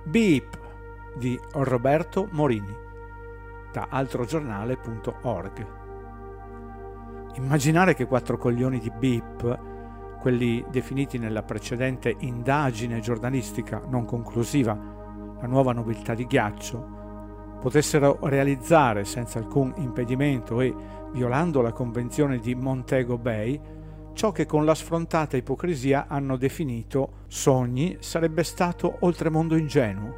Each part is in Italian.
Beep di Roberto Morini, da altrogiornale.org. Immaginare che 4 coglioni di Beep, quelli definiti nella precedente indagine giornalistica non conclusiva, la nuova nobiltà di ghiaccio, potessero realizzare senza alcun impedimento e violando la convenzione di Montego Bay ciò che con la sfrontata ipocrisia hanno definito sogni, sarebbe stato oltremondo ingenuo.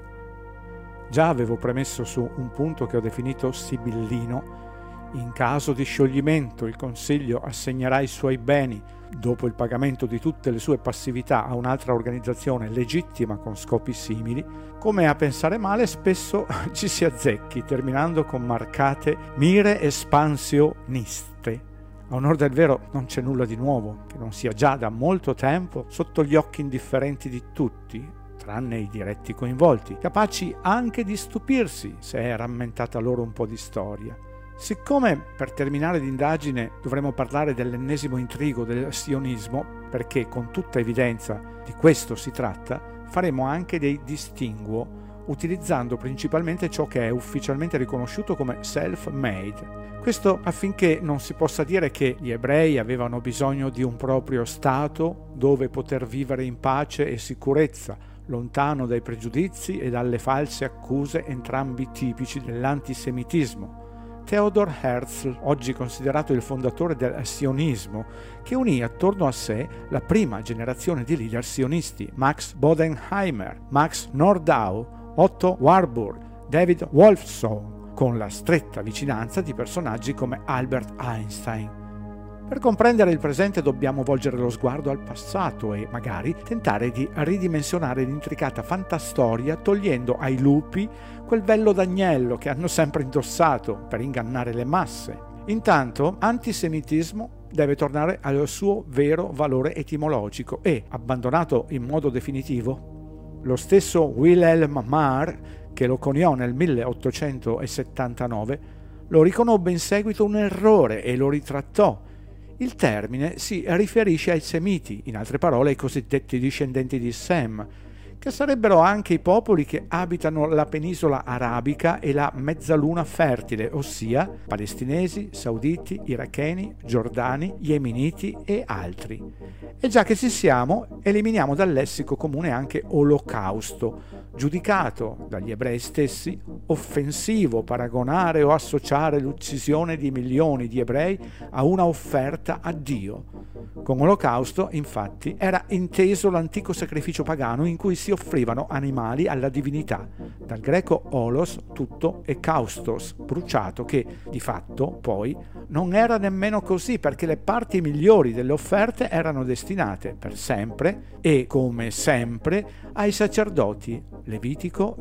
Già avevo premesso su un punto che ho definito sibillino: in caso di scioglimento il Consiglio assegnerà i suoi beni, dopo il pagamento di tutte le sue passività, a un'altra organizzazione legittima con scopi simili. Come a pensare male spesso ci si azzecchi, terminando con marcate mire espansioniste. A onor del vero non c'è nulla di nuovo che non sia già da molto tempo sotto gli occhi indifferenti di tutti, tranne i diretti coinvolti, capaci anche di stupirsi se è rammentata loro un po' di storia. Siccome per terminare l'indagine dovremo parlare dell'ennesimo intrigo del sionismo, perché con tutta evidenza di questo si tratta, faremo anche dei distinguo utilizzando principalmente ciò che è ufficialmente riconosciuto come self-made. Questo affinché non si possa dire che gli ebrei avevano bisogno di un proprio Stato dove poter vivere in pace e sicurezza, lontano dai pregiudizi e dalle false accuse, entrambi tipici dell'antisemitismo. Theodor Herzl, oggi considerato il fondatore del sionismo, che unì attorno a sé la prima generazione di leader sionisti: Max Bodenheimer, Max Nordau, Otto Warburg, David Wolfson, con la stretta vicinanza di personaggi come Albert Einstein. Per comprendere il presente dobbiamo volgere lo sguardo al passato e magari tentare di ridimensionare l'intricata fantastoria togliendo ai lupi quel vello d'agnello che hanno sempre indossato per ingannare le masse. Intanto, antisemitismo deve tornare al suo vero valore etimologico e, abbandonato in modo definitivo, lo stesso Wilhelm Marr, che lo coniò nel 1879, lo riconobbe in seguito un errore e lo ritrattò. Il termine si riferisce ai Semiti, in altre parole ai cosiddetti discendenti di Sem, che sarebbero anche i popoli che abitano la penisola arabica e la mezzaluna fertile, ossia palestinesi, sauditi, iracheni, giordani, yemeniti e altri. E già che ci siamo, eliminiamo dal lessico comune anche olocausto, giudicato dagli ebrei stessi offensivo paragonare o associare l'uccisione di milioni di ebrei a una offerta a Dio. Con olocausto, infatti, era inteso l'antico sacrificio pagano in cui si offrivano animali alla divinità, dal greco olos, tutto, e kaustos, bruciato, che di fatto poi non era nemmeno così, perché le parti migliori delle offerte erano destinate per sempre e come sempre ai sacerdoti. Levitico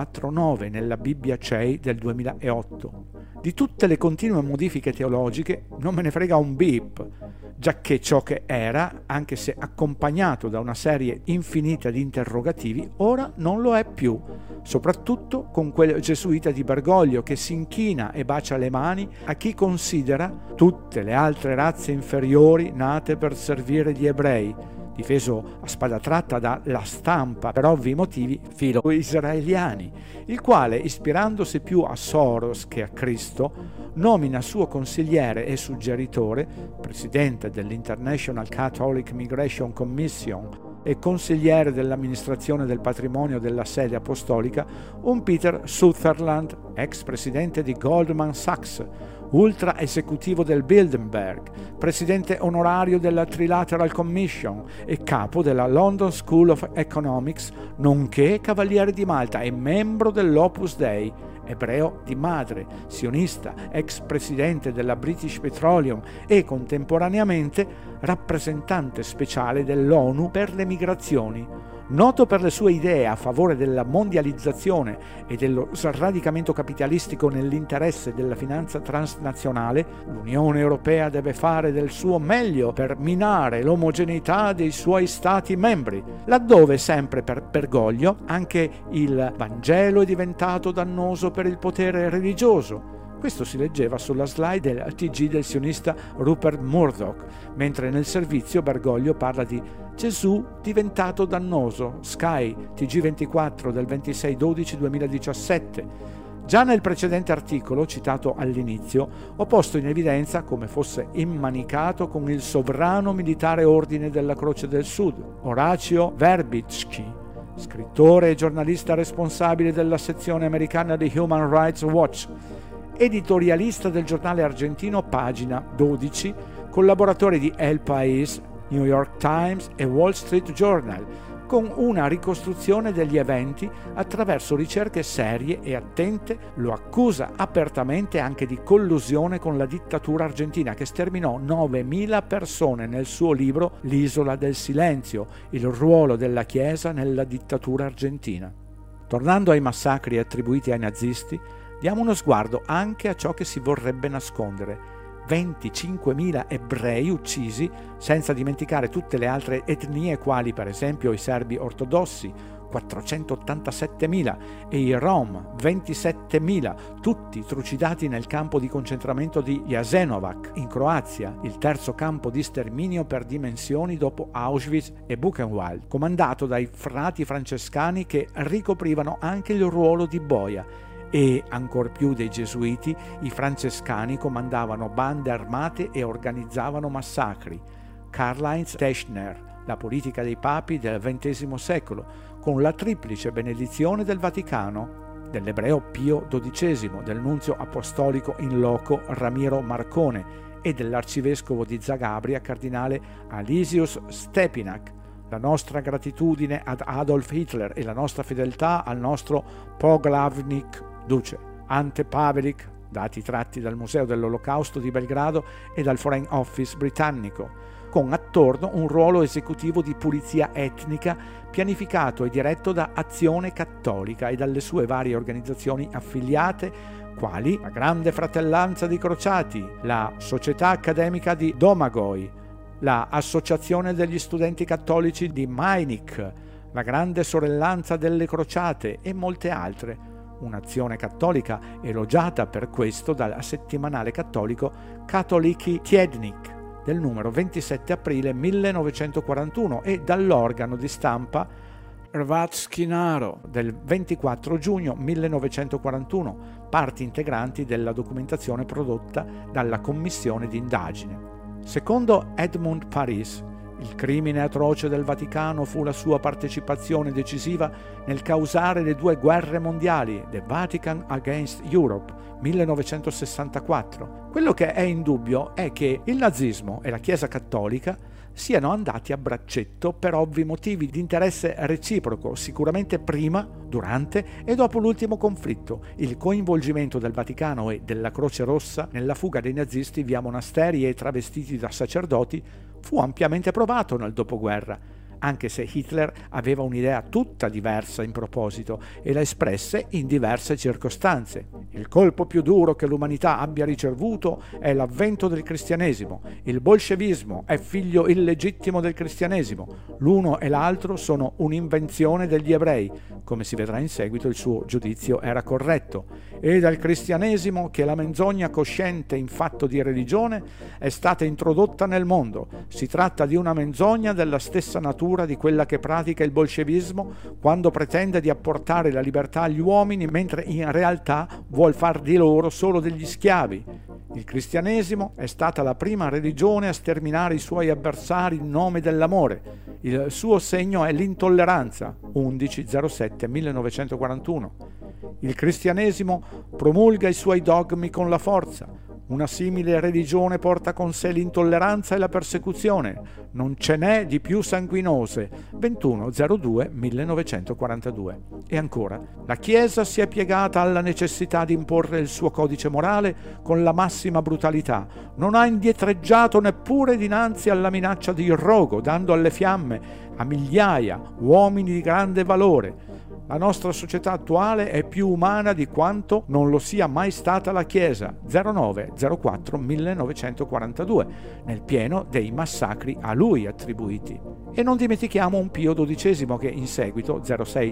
24:9 nella Bibbia CEI del 2008. Di tutte le continue modifiche teologiche non me ne frega un beep, giacché ciò che era, anche se accompagnato da una serie infinita di interrogativi, ora non lo è più, soprattutto con quel gesuita di Bergoglio che si inchina e bacia le mani a chi considera tutte le altre razze inferiori nate per servire gli ebrei, difeso a spada tratta da La Stampa per ovvi motivi filo-israeliani, il quale, ispirandosi più a Soros che a Cristo, nomina suo consigliere e suggeritore, presidente dell'International Catholic Migration Commission e consigliere dell'amministrazione del patrimonio della sede apostolica, un Peter Sutherland, ex presidente di Goldman Sachs, ultra esecutivo del Bilderberg, presidente onorario della Trilateral Commission e capo della London School of Economics, nonché cavaliere di Malta e membro dell'Opus Dei, ebreo di madre, sionista, ex presidente della British Petroleum e contemporaneamente rappresentante speciale dell'ONU per le migrazioni. Noto per le sue idee a favore della mondializzazione e dello sradicamento capitalistico nell'interesse della finanza transnazionale, l'Unione Europea deve fare del suo meglio per minare l'omogeneità dei suoi Stati membri, laddove, sempre per Bergoglio, anche il Vangelo è diventato dannoso per il potere religioso. Questo si leggeva sulla slide del TG del sionista Rupert Murdoch, mentre nel servizio Bergoglio parla di Gesù diventato dannoso, Sky, TG24 del 26/12/2017. Già nel precedente articolo, citato all'inizio, ho posto in evidenza come fosse immanicato con il sovrano militare ordine della Croce del Sud, Orazio Verbitsky, scrittore e giornalista responsabile della sezione americana di Human Rights Watch, editorialista del giornale argentino Pagina 12, collaboratore di El País, New York Times e Wall Street Journal, con una ricostruzione degli eventi attraverso ricerche serie e attente. Lo accusa apertamente anche di collusione con la dittatura argentina, che sterminò 9.000 persone nel suo libro L'isola del silenzio, il ruolo della Chiesa nella dittatura argentina. Tornando ai massacri attribuiti ai nazisti, diamo uno sguardo anche a ciò che si vorrebbe nascondere. 25.000 ebrei uccisi, senza dimenticare tutte le altre etnie quali per esempio i serbi ortodossi, 487.000, e i Rom, 27.000, tutti trucidati nel campo di concentramento di Jasenovac in Croazia, il terzo campo di sterminio per dimensioni dopo Auschwitz e Buchenwald, comandato dai frati francescani che ricoprivano anche il ruolo di boia. E, ancor più dei gesuiti, i francescani comandavano bande armate e organizzavano massacri. Karl-Heinz Teschner, La politica dei papi del XX secolo, con la triplice benedizione del Vaticano, dell'ebreo Pio XII, del nunzio apostolico in loco Ramiro Marcone e dell'arcivescovo di Zagabria, cardinale Alisius Stepinac. La nostra gratitudine ad Adolf Hitler e la nostra fedeltà al nostro Poglavnik Duce. Ante Pavelic, dati tratti dal Museo dell'Olocausto di Belgrado e dal Foreign Office britannico, con attorno un ruolo esecutivo di pulizia etnica pianificato e diretto da Azione Cattolica e dalle sue varie organizzazioni affiliate, quali la Grande Fratellanza di Crociati, la Società Accademica di Domagoj, la Associazione degli Studenti Cattolici di Majnik, la Grande Sorellanza delle Crociate e molte altre. Un'azione cattolica elogiata per questo dal settimanale cattolico Katoliki Tiednik del numero 27 aprile 1941 e dall'organo di stampa Hrvatski Narod del 24 giugno 1941, parti integranti della documentazione prodotta dalla commissione di indagine. Secondo Edmund Paris, il crimine atroce del Vaticano fu la sua partecipazione decisiva nel causare le due guerre mondiali, The Vatican Against Europe, 1964. Quello che è indubbio è che il nazismo e la Chiesa cattolica siano andati a braccetto per ovvi motivi di interesse reciproco, sicuramente prima, durante e dopo l'ultimo conflitto. Il coinvolgimento del Vaticano e della Croce Rossa nella fuga dei nazisti via monasteri e travestiti da sacerdoti fu ampiamente provato nel dopoguerra, anche se Hitler aveva un'idea tutta diversa in proposito e la espresse in diverse circostanze. Il colpo più duro che l'umanità abbia ricevuto è l'avvento del cristianesimo. Il bolscevismo è figlio illegittimo del cristianesimo. L'uno e l'altro sono un'invenzione degli ebrei. Come si vedrà in seguito, il suo giudizio era corretto. E dal cristianesimo che la menzogna cosciente in fatto di religione è stata introdotta nel mondo. Si tratta di una menzogna della stessa natura di quella che pratica il bolscevismo quando pretende di apportare la libertà agli uomini mentre in realtà vuol far di loro solo degli schiavi. Il cristianesimo è stata la prima religione a sterminare i suoi avversari in nome dell'amore. Il suo segno è l'intolleranza, 11/07/1941. Il cristianesimo promulga i suoi dogmi con la forza. Una simile religione porta con sé l'intolleranza e la persecuzione. Non ce n'è di più sanguinose. 21/02/1942. E ancora, la Chiesa si è piegata alla necessità di imporre il suo codice morale con la massima brutalità. Non ha indietreggiato neppure dinanzi alla minaccia di rogo, dando alle fiamme a migliaia uomini di grande valore. La nostra società attuale è più umana di quanto non lo sia mai stata la Chiesa. 09-04-1942, nel pieno dei massacri a lui attribuiti. E non dimentichiamo un Pio XII che in seguito,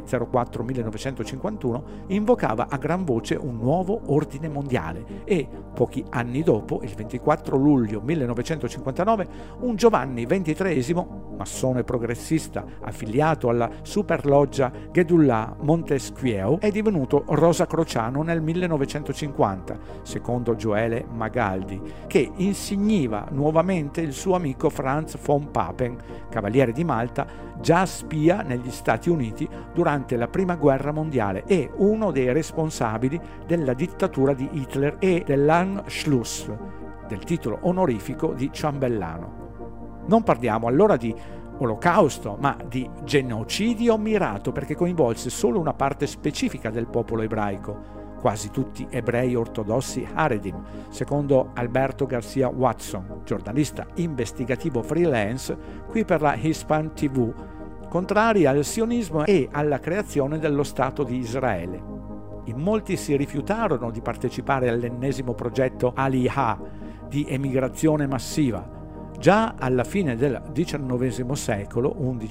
06-04-1951, invocava a gran voce un nuovo ordine mondiale e, pochi anni dopo, il 24 luglio 1959, un Giovanni XXIII, massone progressista affiliato alla Superloggia Gedullah Montesquieu, è divenuto rosacrociano nel 1950, secondo Joele Magaldi, che insigniva nuovamente il suo amico Franz von Papen, cavaliere di Malta, già spia negli Stati Uniti durante la Prima Guerra Mondiale e uno dei responsabili della dittatura di Hitler e dell'Anschluss, del titolo onorifico di ciambellano. Non parliamo allora di olocausto, ma di genocidio mirato, perché coinvolse solo una parte specifica del popolo ebraico, quasi tutti ebrei ortodossi Haredim, secondo Alberto Garcia Watson, giornalista investigativo freelance qui per la Hispan TV, contrari al sionismo e alla creazione dello Stato di Israele. In molti si rifiutarono di partecipare all'ennesimo progetto Aliyah di emigrazione massiva. Già alla fine del XIX secolo,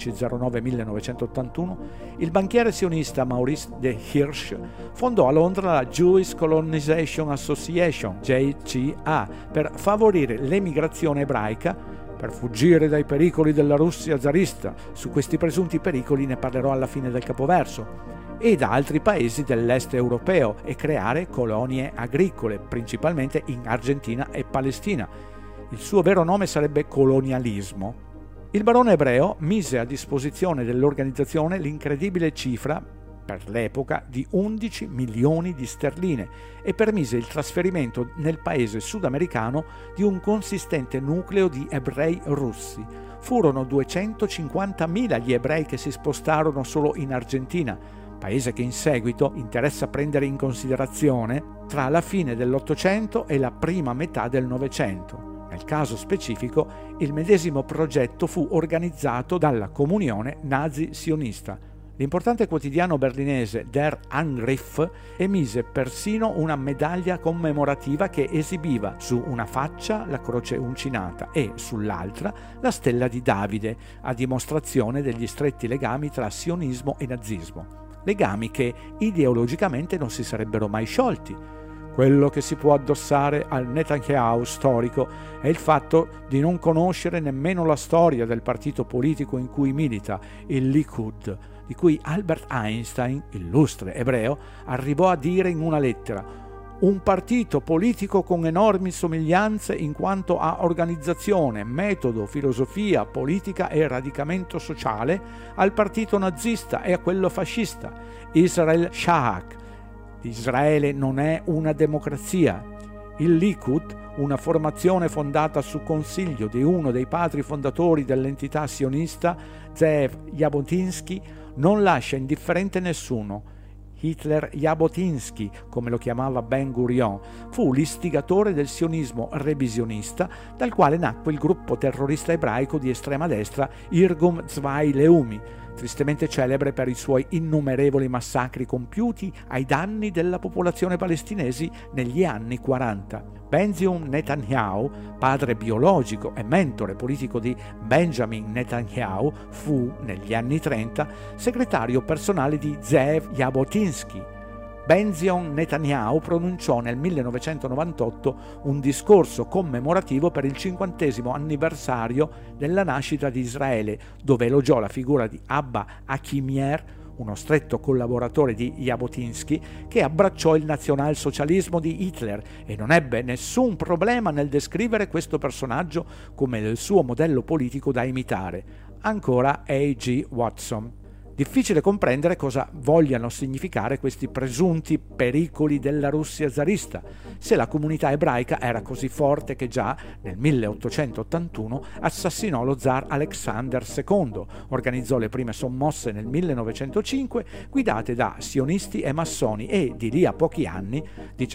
1109-1981, il banchiere sionista Maurice de Hirsch fondò a Londra la Jewish Colonization Association, JCA, per favorire l'emigrazione ebraica, per fuggire dai pericoli della Russia zarista. Su questi presunti pericoli ne parlerò alla fine del capoverso, e da altri paesi dell'est europeo, e creare colonie agricole, principalmente in Argentina e Palestina. Il suo vero nome sarebbe colonialismo. Il barone ebreo mise a disposizione dell'organizzazione l'incredibile cifra, per l'epoca, di 11 milioni di sterline e permise il trasferimento nel paese sudamericano di un consistente nucleo di ebrei russi. Furono 250.000 gli ebrei che si spostarono solo in Argentina, paese che in seguito interessa prendere in considerazione tra la fine dell'Ottocento e la prima metà del Novecento. Nel caso specifico, il medesimo progetto fu organizzato dalla Comunione Nazi-Sionista. L'importante quotidiano berlinese Der Angriff emise persino una medaglia commemorativa che esibiva su una faccia la croce uncinata e sull'altra la stella di Davide, a dimostrazione degli stretti legami tra sionismo e nazismo. Legami che ideologicamente non si sarebbero mai sciolti. Quello che si può addossare al Netanyahu storico è il fatto di non conoscere nemmeno la storia del partito politico in cui milita, il Likud, di cui Albert Einstein, illustre ebreo, arrivò a dire in una lettera: un partito politico con enormi somiglianze in quanto a organizzazione, metodo, filosofia, politica e radicamento sociale al partito nazista e a quello fascista, Israel Shahak. Israele non è una democrazia. Il Likud, una formazione fondata su consiglio di uno dei padri fondatori dell'entità sionista, Ze'ev Jabotinsky, non lascia indifferente nessuno. Hitler Jabotinsky, come lo chiamava Ben Gurion, fu l'istigatore del sionismo revisionista, dal quale nacque il gruppo terrorista ebraico di estrema destra Irgun Tzvai Leumi, tristemente celebre per i suoi innumerevoli massacri compiuti ai danni della popolazione palestinese negli anni 40. Benzion Netanyahu, padre biologico e mentore politico di Benjamin Netanyahu, fu, negli anni 30, segretario personale di Ze'ev Jabotinsky. Benzion Netanyahu pronunciò nel 1998 un discorso commemorativo per il 50° anniversario della nascita di Israele, dove elogiò la figura di Abba Achimier, uno stretto collaboratore di Jabotinsky, che abbracciò il nazionalsocialismo di Hitler e non ebbe nessun problema nel descrivere questo personaggio come il suo modello politico da imitare. Ancora A.G. Watson. Difficile comprendere cosa vogliano significare questi presunti pericoli della Russia zarista, se la comunità ebraica era così forte che già nel 1881 assassinò lo zar Alexander II, organizzò le prime sommosse nel 1905 guidate da sionisti e massoni e di lì a pochi anni,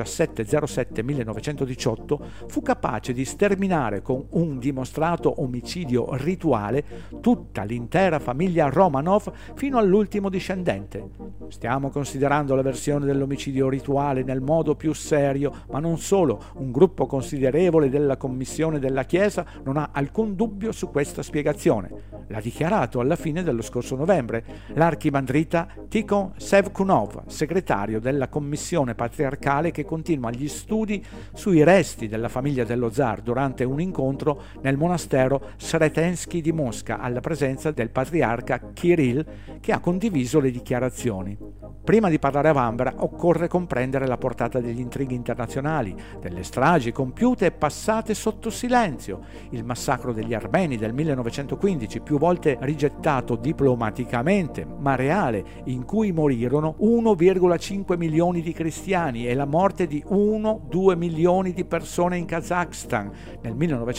1707-1918, fu capace di sterminare con un dimostrato omicidio rituale tutta l'intera famiglia Romanov fino fino all'ultimo discendente. Stiamo considerando la versione dell'omicidio rituale nel modo più serio, ma non solo. Un gruppo considerevole della Commissione della Chiesa non ha alcun dubbio su questa spiegazione. L'ha dichiarato alla fine dello scorso novembre l'archimandrita Tikhon Sevkunov, segretario della Commissione patriarcale che continua gli studi sui resti della famiglia dello zar durante un incontro nel monastero Sretensky di Mosca alla presenza del patriarca Kirill, che ha condiviso le dichiarazioni. Prima di parlare a vanvera occorre comprendere la portata degli intrighi internazionali, delle stragi compiute e passate sotto silenzio. Il massacro degli armeni del 1915, più volte rigettato diplomaticamente, ma reale, in cui morirono 1,5 milioni di cristiani, e la morte di 1-2 milioni di persone in Kazakhstan nel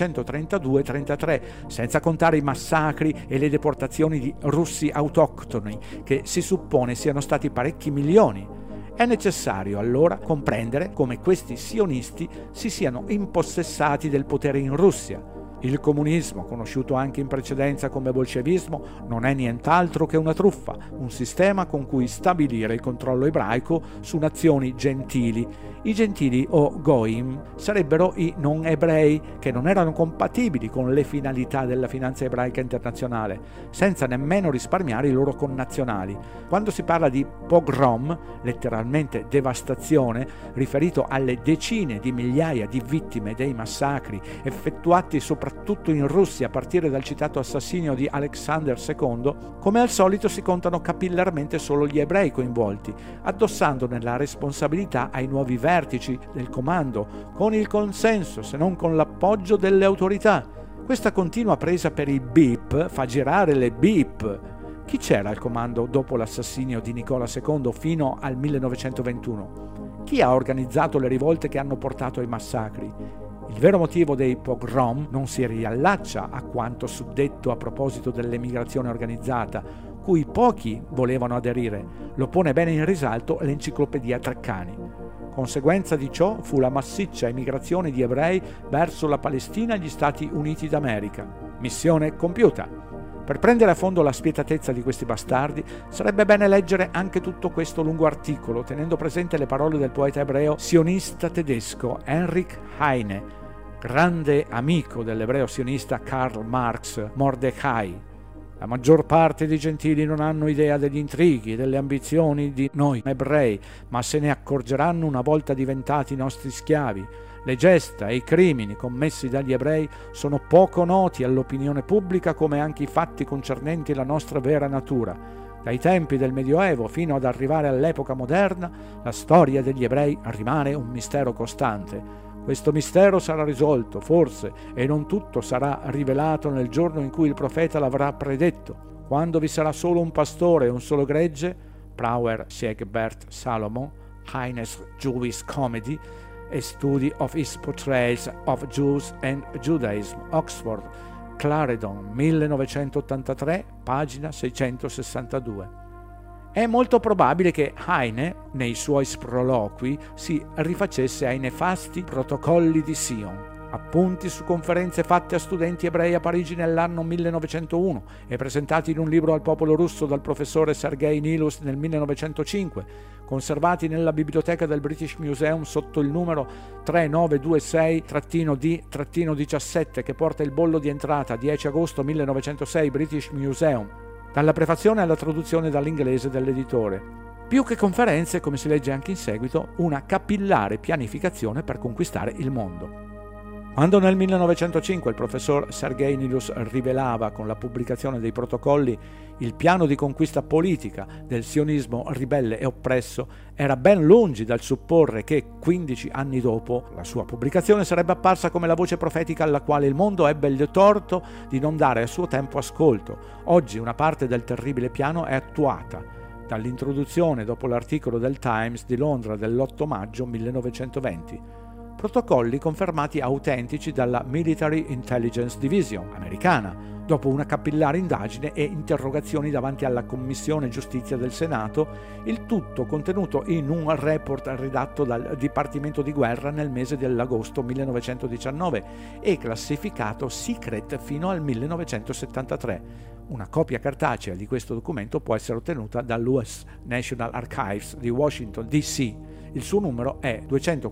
1932-33, senza contare i massacri e le deportazioni di russi autoctoni, che si suppone siano stati parecchi milioni. È necessario allora comprendere come questi sionisti si siano impossessati del potere in Russia. Il comunismo, conosciuto anche in precedenza come bolscevismo, non è nient'altro che una truffa, un sistema con cui stabilire il controllo ebraico su nazioni gentili. I gentili o goim sarebbero i non ebrei, che non erano compatibili con le finalità della finanza ebraica internazionale, senza nemmeno risparmiare i loro connazionali. Quando si parla di pogrom, letteralmente devastazione, riferito alle decine di migliaia di vittime dei massacri effettuati soprattutto in Russia a partire dal citato assassinio di Alexander II, come al solito si contano capillarmente solo gli ebrei coinvolti, addossandone la responsabilità ai nuovi vertici del comando, con il consenso, se non con l'appoggio delle autorità. Questa continua presa per i BIP fa girare le BIP. Chi c'era al comando dopo l'assassinio di Nicola II fino al 1921? Chi ha organizzato le rivolte che hanno portato ai massacri? Il vero motivo dei pogrom non si riallaccia a quanto suddetto a proposito dell'emigrazione organizzata, cui pochi volevano aderire. Lo pone bene in risalto l'enciclopedia Treccani. Conseguenza di ciò fu la massiccia emigrazione di ebrei verso la Palestina e gli Stati Uniti d'America. Missione compiuta. Per prendere a fondo la spietatezza di questi bastardi sarebbe bene leggere anche tutto questo lungo articolo, tenendo presente le parole del poeta ebreo sionista tedesco Heinrich Heine, grande amico dell'ebreo sionista Karl Marx Mordecai. La maggior parte dei gentili non hanno idea degli intrighi e delle ambizioni di noi ebrei, ma se ne accorgeranno una volta diventati nostri schiavi. Le gesta e i crimini commessi dagli ebrei sono poco noti all'opinione pubblica, come anche i fatti concernenti la nostra vera natura. Dai tempi del Medioevo fino ad arrivare all'epoca moderna, la storia degli ebrei rimane un mistero costante. Questo mistero sarà risolto, forse, e non tutto sarà rivelato nel giorno in cui il profeta l'avrà predetto, quando vi sarà solo un pastore e un solo gregge. Brauer Siegbert Salomon, Heines Jewish Comedy, A Study of His Portrayals of Jews and Judaism, Oxford, Clarendon, 1983, pagina 662. È molto probabile che Heine, nei suoi sproloqui, si rifacesse ai nefasti protocolli di Sion, appunti su conferenze fatte a studenti ebrei a Parigi nell'anno 1901 e presentati in un libro al popolo russo dal professore Sergei Nilus nel 1905, conservati nella biblioteca del British Museum sotto il numero 3926-D-17, che porta il bollo di entrata 10 agosto 1906 British Museum, dalla prefazione alla traduzione dall'inglese dell'editore. Più che conferenze, come si legge anche in seguito, una capillare pianificazione per conquistare il mondo. Quando nel 1905 il professor Sergei Nilus rivelava con la pubblicazione dei protocolli il piano di conquista politica del sionismo ribelle e oppresso, era ben lungi dal supporre che 15 anni dopo la sua pubblicazione sarebbe apparsa come la voce profetica alla quale il mondo ebbe il torto di non dare a suo tempo ascolto. Oggi una parte del terribile piano è attuata, dall'introduzione dopo l'articolo del Times di Londra dell'8 maggio 1920. protocolli confermati autentici dalla Military Intelligence Division americana, dopo una capillare indagine e interrogazioni davanti alla Commissione Giustizia del Senato, il tutto contenuto in un report redatto dal Dipartimento di Guerra nel mese dell'agosto 1919 e classificato secret fino al 1973. Una copia cartacea di questo documento può essere ottenuta dall'US National Archives di Washington, D.C. Il suo numero è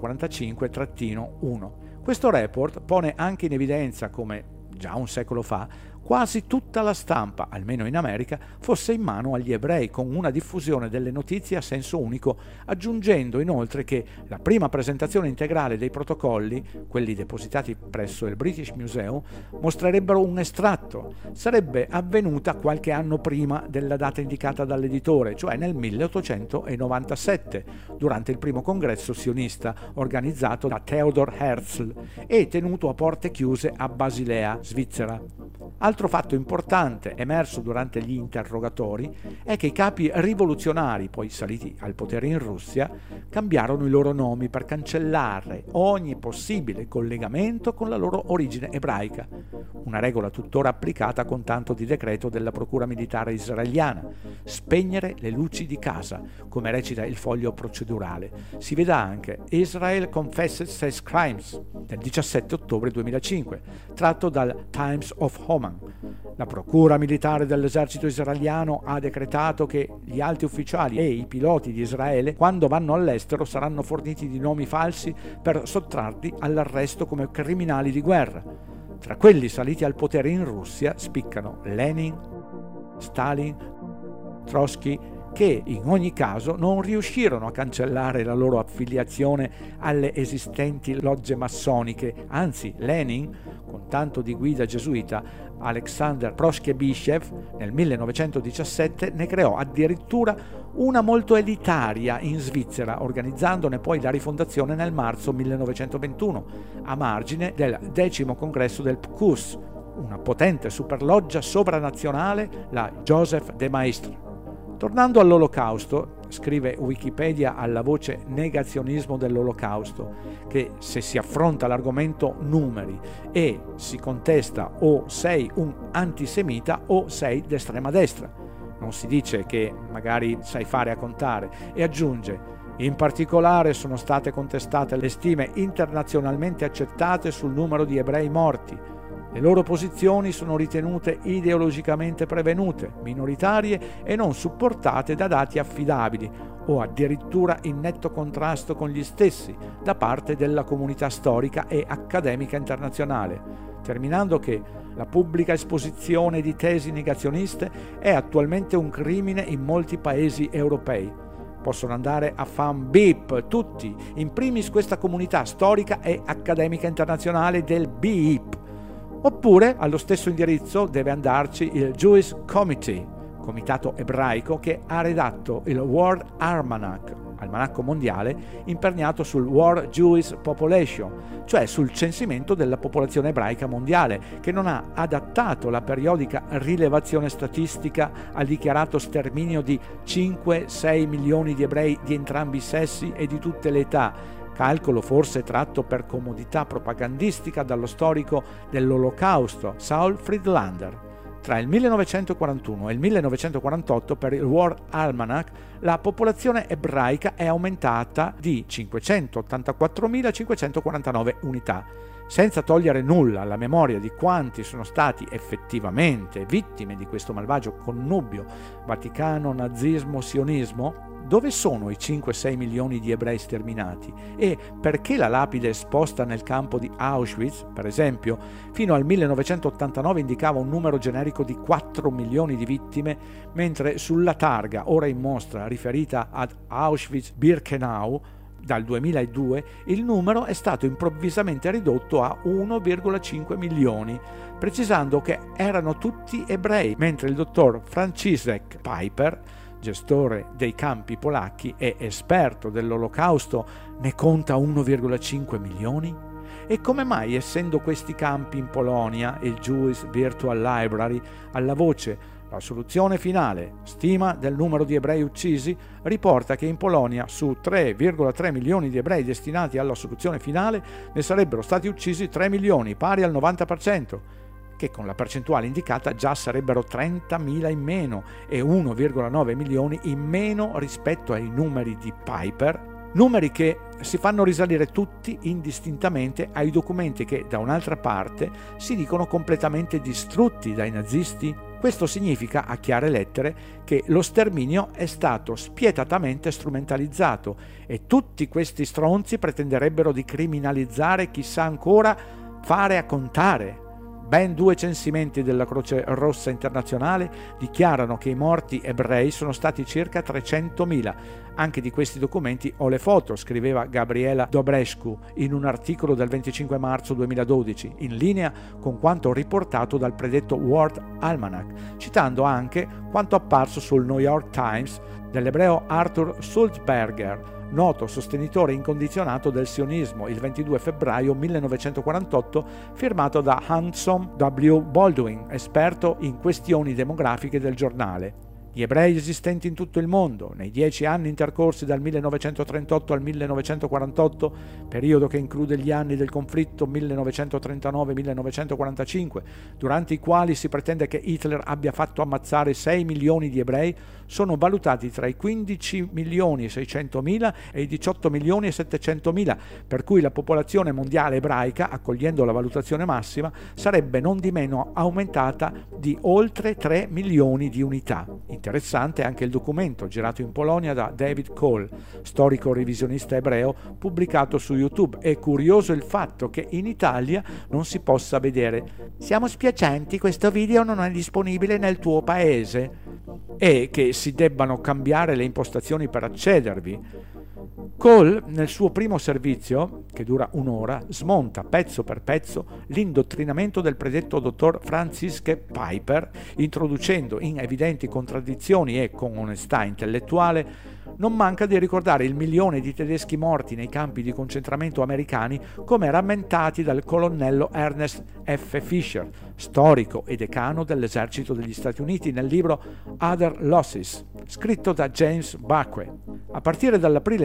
245-1. Questo report pone anche in evidenza come, già un secolo fa, quasi tutta la stampa, almeno in America, fosse in mano agli ebrei, con una diffusione delle notizie a senso unico, aggiungendo inoltre che la prima presentazione integrale dei protocolli, quelli depositati presso il British Museum, mostrerebbero un estratto. Sarebbe avvenuta qualche anno prima della data indicata dall'editore, cioè nel 1897, durante il primo congresso sionista organizzato da Theodor Herzl e tenuto a porte chiuse a Basilea, Svizzera. Altro fatto importante emerso durante gli interrogatori è che i capi rivoluzionari, poi saliti al potere in Russia, cambiarono i loro nomi per cancellare ogni possibile collegamento con la loro origine ebraica, una regola tuttora applicata con tanto di decreto della procura militare israeliana: spegnere le luci di casa, come recita il foglio procedurale. Si veda anche Israel Confesses His Crimes del 17 ottobre 2005, tratto dal Times of Oman. La procura militare dell'esercito israeliano ha decretato che gli alti ufficiali e i piloti di Israele, quando vanno all'estero, saranno forniti di nomi falsi per sottrarli all'arresto come criminali di guerra. Tra quelli saliti al potere in Russia spiccano Lenin, Stalin, Trotsky, che in ogni caso non riuscirono a cancellare la loro affiliazione alle esistenti logge massoniche. Anzi, Lenin, con tanto di guida gesuita, Alexander Proskebyshev nel 1917 ne creò addirittura una molto elitaria in Svizzera, organizzandone poi la rifondazione nel marzo 1921, a margine del 10° congresso del PQS, una potente superloggia sovranazionale, la Joseph de Maistre. Tornando all'Olocausto, scrive Wikipedia alla voce negazionismo dell'Olocausto, che se si affronta l'argomento numeri e si contesta o sei un antisemita o sei d'estrema destra. Non si dice che magari sai fare a contare, e aggiunge: in particolare sono state contestate le stime internazionalmente accettate sul numero di ebrei morti. Le loro posizioni sono ritenute ideologicamente prevenute, minoritarie e non supportate da dati affidabili, o addirittura in netto contrasto con gli stessi da parte della comunità storica e accademica internazionale, terminando che la pubblica esposizione di tesi negazioniste è attualmente un crimine in molti paesi europei. Possono andare a fan beep tutti, in primis questa comunità storica e accademica internazionale del BEEP. Oppure allo stesso indirizzo deve andarci il Jewish Committee, comitato ebraico che ha redatto il World Almanac, almanacco mondiale, imperniato sul World Jewish Population, cioè sul censimento della popolazione ebraica mondiale, che non ha adattato la periodica rilevazione statistica al dichiarato sterminio di 5-6 milioni di ebrei di entrambi i sessi e di tutte le età, calcolo forse tratto per comodità propagandistica dallo storico dell'Olocausto Saul Friedlander. Tra il 1941 e il 1948, per il World Almanac, la popolazione ebraica è aumentata di 584.549 unità, senza togliere nulla alla memoria di quanti sono stati effettivamente vittime di questo malvagio connubio Vaticano-nazismo-sionismo. Dove sono i 5-6 milioni di ebrei sterminati? E perché la lapide esposta nel campo di Auschwitz, per esempio, fino al 1989 indicava un numero generico di 4 milioni di vittime, mentre sulla targa ora in mostra riferita ad Auschwitz-Birkenau dal 2002 il numero è stato improvvisamente ridotto a 1,5 milioni, precisando che erano tutti ebrei, mentre il dottor Franciszek Piper, gestore dei campi polacchi e esperto dell'Olocausto, ne conta 1,5 milioni? E come mai, essendo questi campi in Polonia, il Jewish Virtual Library, alla voce La soluzione finale, stima del numero di ebrei uccisi, riporta che in Polonia su 3,3 milioni di ebrei destinati alla soluzione finale ne sarebbero stati uccisi 3 milioni, pari al 90%, che con la percentuale indicata già sarebbero 30.000 in meno e 1,9 milioni in meno rispetto ai numeri di Piper, numeri che si fanno risalire tutti indistintamente ai documenti che da un'altra parte si dicono completamente distrutti dai nazisti. Questo significa, a chiare lettere, che lo sterminio è stato spietatamente strumentalizzato e tutti questi stronzi pretenderebbero di criminalizzare chissà ancora fare a contare. Ben 2 censimenti della Croce Rossa Internazionale dichiarano che i morti ebrei sono stati circa 300.000. Anche di questi documenti ho le foto, scriveva Gabriela Dobrescu in un articolo del 25 marzo 2012, in linea con quanto riportato dal predetto World Almanac, citando anche quanto apparso sul New York Times dell'ebreo Arthur Sulzberger, noto sostenitore incondizionato del sionismo, il 22 febbraio 1948, firmato da Hanson W. Baldwin, esperto in questioni demografiche del giornale. Gli ebrei esistenti in tutto il mondo, nei 10 anni intercorsi dal 1938 al 1948, periodo che include gli anni del conflitto 1939-1945, durante i quali si pretende che Hitler abbia fatto ammazzare 6 milioni di ebrei, sono valutati tra i 15.600.000 e i 18.700.000, per cui la popolazione mondiale ebraica, accogliendo la valutazione massima, sarebbe non di meno aumentata di oltre 3 milioni di unità. Interessante anche il documento girato in Polonia da David Cole, storico revisionista ebreo, pubblicato su YouTube. È curioso il fatto che in Italia non si possa vedere. Siamo spiacenti, questo video non è disponibile nel tuo paese, e che si debbano cambiare le impostazioni per accedervi. Cole, nel suo primo servizio, che dura un'ora, smonta pezzo per pezzo l'indottrinamento del predetto dottor Franziske Piper, introducendo in evidenti contraddizioni e con onestà intellettuale. Non manca di ricordare il 1 milione di tedeschi morti nei campi di concentramento americani, come rammentati dal colonnello Ernest F. Fisher, storico e decano dell'esercito degli Stati Uniti, nel libro Other Losses, scritto da James Bacque. A partire dall'aprile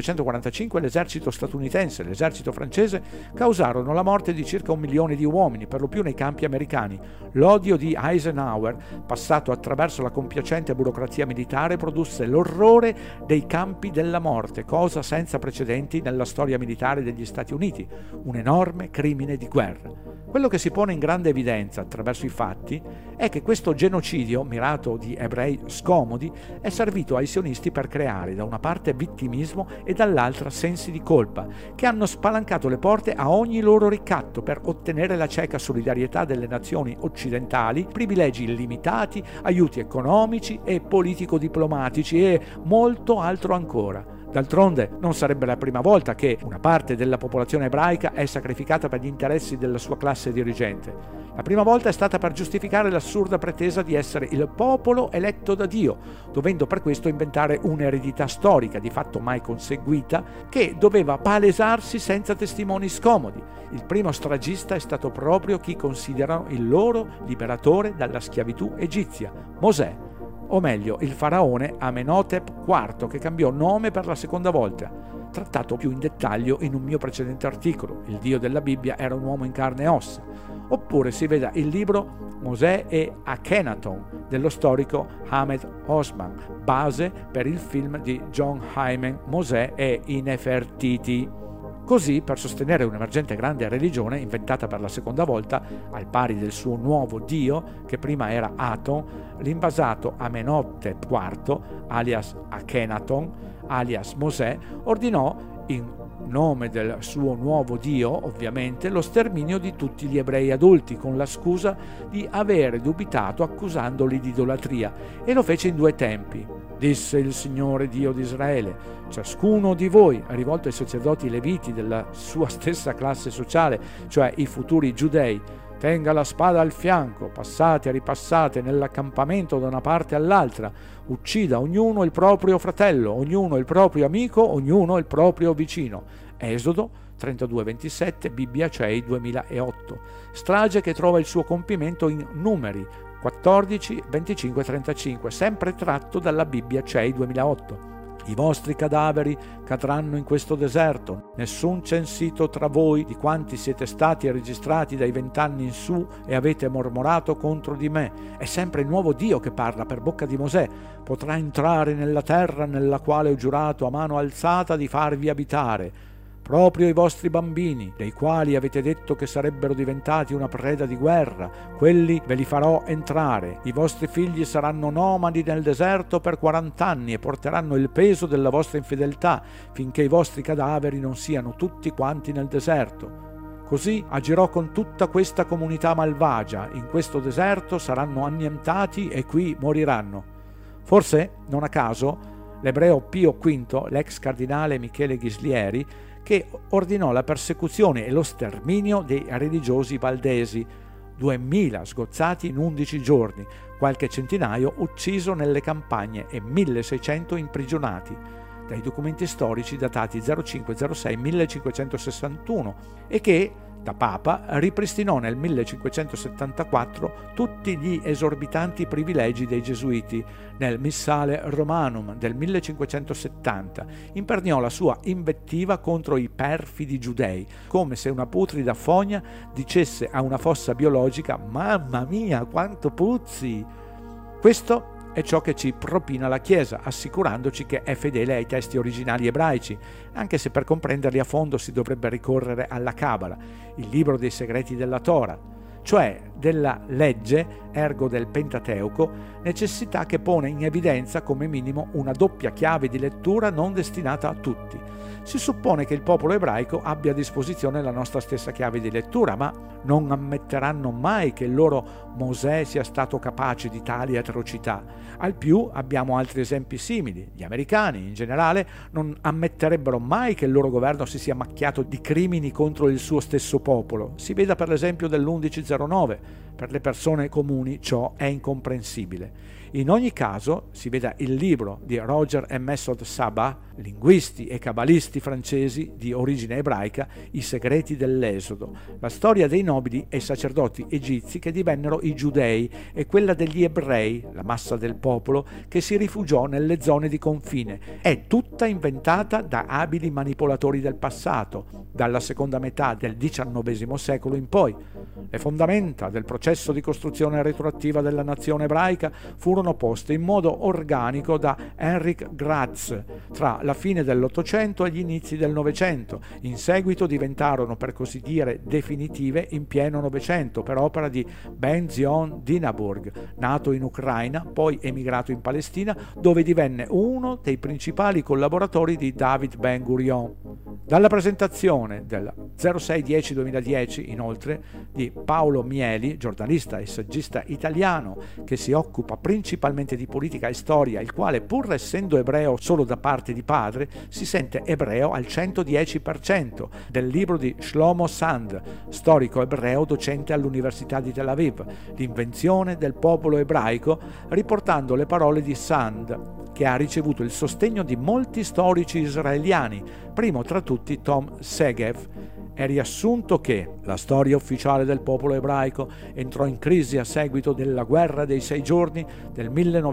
1945 l'esercito statunitense e l'esercito francese causarono la morte di circa 1 milione di uomini, per lo più nei campi americani. L'odio di Eisenhower, passato attraverso la compiacente burocrazia militare, produsse l'orrore dei campi della morte, cosa senza precedenti nella storia militare degli Stati Uniti, un enorme crimine di guerra. Quello che si pone in grande evidenza attraverso i fatti è che questo genocidio mirato di ebrei scomodi è servito ai sionisti per creare da una parte vittimismo e dall'altra sensi di colpa, che hanno spalancato le porte a ogni loro ricatto per ottenere la cieca solidarietà delle nazioni occidentali, privilegi illimitati, aiuti economici e politico-diplomatici e molto altro ancora. D'altronde non sarebbe la prima volta che una parte della popolazione ebraica è sacrificata per gli interessi della sua classe dirigente. La prima volta è stata per giustificare l'assurda pretesa di essere il popolo eletto da Dio, dovendo per questo inventare un'eredità storica, di fatto mai conseguita, che doveva palesarsi senza testimoni scomodi. Il primo stragista è stato proprio chi considerano il loro liberatore dalla schiavitù egizia, Mosè, o meglio il faraone Amenhotep IV, che cambiò nome per la seconda volta, trattato più in dettaglio in un mio precedente articolo. Il Dio della Bibbia era un uomo in carne e ossa. Oppure si veda il libro Mosè e Akhenaton dello storico Ahmed Osman, base per il film di John Hyman Mosè e i Nefertiti. Così, per sostenere un'emergente grande religione inventata per la seconda volta, al pari del suo nuovo dio, che prima era Aton, l'invasato Amenhotep IV, alias Akhenaton, alias Mosè, ordinò, in nome del suo nuovo dio, ovviamente, lo sterminio di tutti gli ebrei adulti, con la scusa di avere dubitato accusandoli di idolatria, e lo fece in 2 tempi. Disse il Signore Dio di Israele: ciascuno di voi, rivolto ai sacerdoti leviti della sua stessa classe sociale, cioè i futuri giudei, tenga la spada al fianco, passate e ripassate nell'accampamento da una parte all'altra, uccida ognuno il proprio fratello, ognuno il proprio amico, ognuno il proprio vicino. Esodo 32:27, Bibbia CEI 2008. Strage che trova il suo compimento in Numeri 14, 25 e 35, sempre tratto dalla Bibbia CEI 2008. I vostri cadaveri cadranno in questo deserto, nessun censito tra voi di quanti siete stati registrati dai 20 anni in su e avete mormorato contro di me. È sempre il nuovo Dio che parla per bocca di Mosè. Potrà entrare nella terra nella quale ho giurato a mano alzata di farvi abitare. Proprio i vostri bambini, dei quali avete detto che sarebbero diventati una preda di guerra, quelli ve li farò entrare. I vostri figli saranno nomadi nel deserto per 40 anni e porteranno il peso della vostra infedeltà, finché i vostri cadaveri non siano tutti quanti nel deserto. Così agirò con tutta questa comunità malvagia. In questo deserto saranno annientati e qui moriranno. Forse, non a caso, l'ebreo Pio V, l'ex cardinale Michele Ghislieri, che ordinò la persecuzione e lo sterminio dei religiosi valdesi, 2000 sgozzati in 11 giorni, qualche centinaio ucciso nelle campagne e 1600 imprigionati, dai documenti storici datati 05-06-1561 e che, da Papa, ripristinò nel 1574 tutti gli esorbitanti privilegi dei Gesuiti. Nel Missale Romanum del 1570 imperniò la sua invettiva contro i perfidi giudei, come se una putrida fogna dicesse a una fossa biologica «Mamma mia, quanto puzzi!». Questo è ciò che ci propina la Chiesa, assicurandoci che è fedele ai testi originali ebraici, anche se per comprenderli a fondo si dovrebbe ricorrere alla Cabala, il libro dei segreti della Tora, cioè della legge, ergo del Pentateuco, necessità che pone in evidenza come minimo una doppia chiave di lettura non destinata a tutti. Si suppone che il popolo ebraico abbia a disposizione la nostra stessa chiave di lettura, ma non ammetteranno mai che il loro Mosè sia stato capace di tali atrocità. Al più abbiamo altri esempi simili. Gli americani, in generale, non ammetterebbero mai che il loro governo si sia macchiato di crimini contro il suo stesso popolo. Si veda per l'esempio dell'1109. Per le persone comuni ciò è incomprensibile. In ogni caso, si veda il libro di Roger e Messod Saba, linguisti e cabalisti francesi di origine ebraica, I segreti dell'Esodo, la storia dei nobili e sacerdoti egizi che divennero i giudei e quella degli ebrei, la massa del popolo, che si rifugiò nelle zone di confine. È tutta inventata da abili manipolatori del passato, dalla seconda metà del XIX secolo in poi. Le fondamenta del processo di costruzione retroattiva della nazione ebraica furono poste in modo organico da Heinrich Gratz tra la fine dell'Ottocento e gli inizi del Novecento. In seguito diventarono, per così dire, definitive in pieno Novecento per opera di Ben Zion Dinaburg, nato in Ucraina, poi emigrato in Palestina, dove divenne uno dei principali collaboratori di David Ben Gurion. Dalla presentazione del 06-10-2010, inoltre, di Paolo Mieli, giornalista e saggista italiano che si occupa principalmente di politica e storia, il quale, pur essendo ebreo solo da parte di padre, si sente ebreo al 110%, del libro di Shlomo Sand, storico ebreo docente all'Università di Tel Aviv, L'invenzione del popolo ebraico, riportando le parole di Sand, che ha ricevuto il sostegno di molti storici israeliani, primo tra tutti Tom Segev. È riassunto che la storia ufficiale del popolo ebraico entrò in crisi a seguito della guerra dei 6 giorni del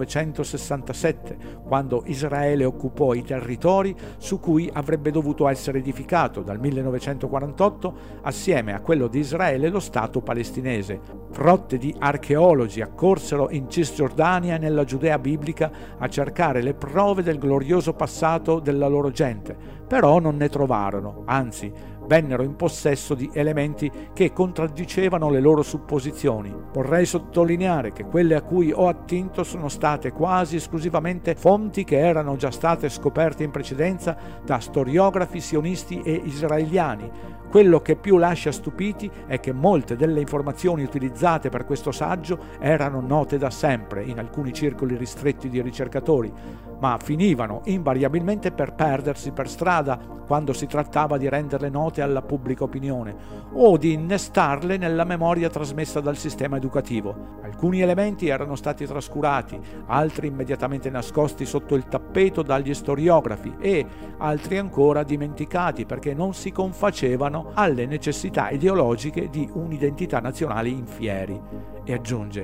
1967, quando Israele occupò i territori su cui avrebbe dovuto essere edificato dal 1948 assieme a quello di Israele lo Stato palestinese. Frotte di archeologi accorsero in Cisgiordania e nella Giudea biblica a cercare le prove del glorioso passato della loro gente, però non ne trovarono, anzi vennero in possesso di elementi che contraddicevano le loro supposizioni. Vorrei sottolineare che quelle a cui ho attinto sono state quasi esclusivamente fonti che erano già state scoperte in precedenza da storiografi sionisti e israeliani. Quello che più lascia stupiti è che molte delle informazioni utilizzate per questo saggio erano note da sempre in alcuni circoli ristretti di ricercatori, ma finivano invariabilmente per perdersi per strada quando si trattava di renderle note alla pubblica opinione o di innestarle nella memoria trasmessa dal sistema educativo. Alcuni elementi erano stati trascurati, altri immediatamente nascosti sotto il tappeto dagli storiografi e altri ancora dimenticati perché non si confacevano alle necessità ideologiche di un'identità nazionale in fieri. E aggiunge: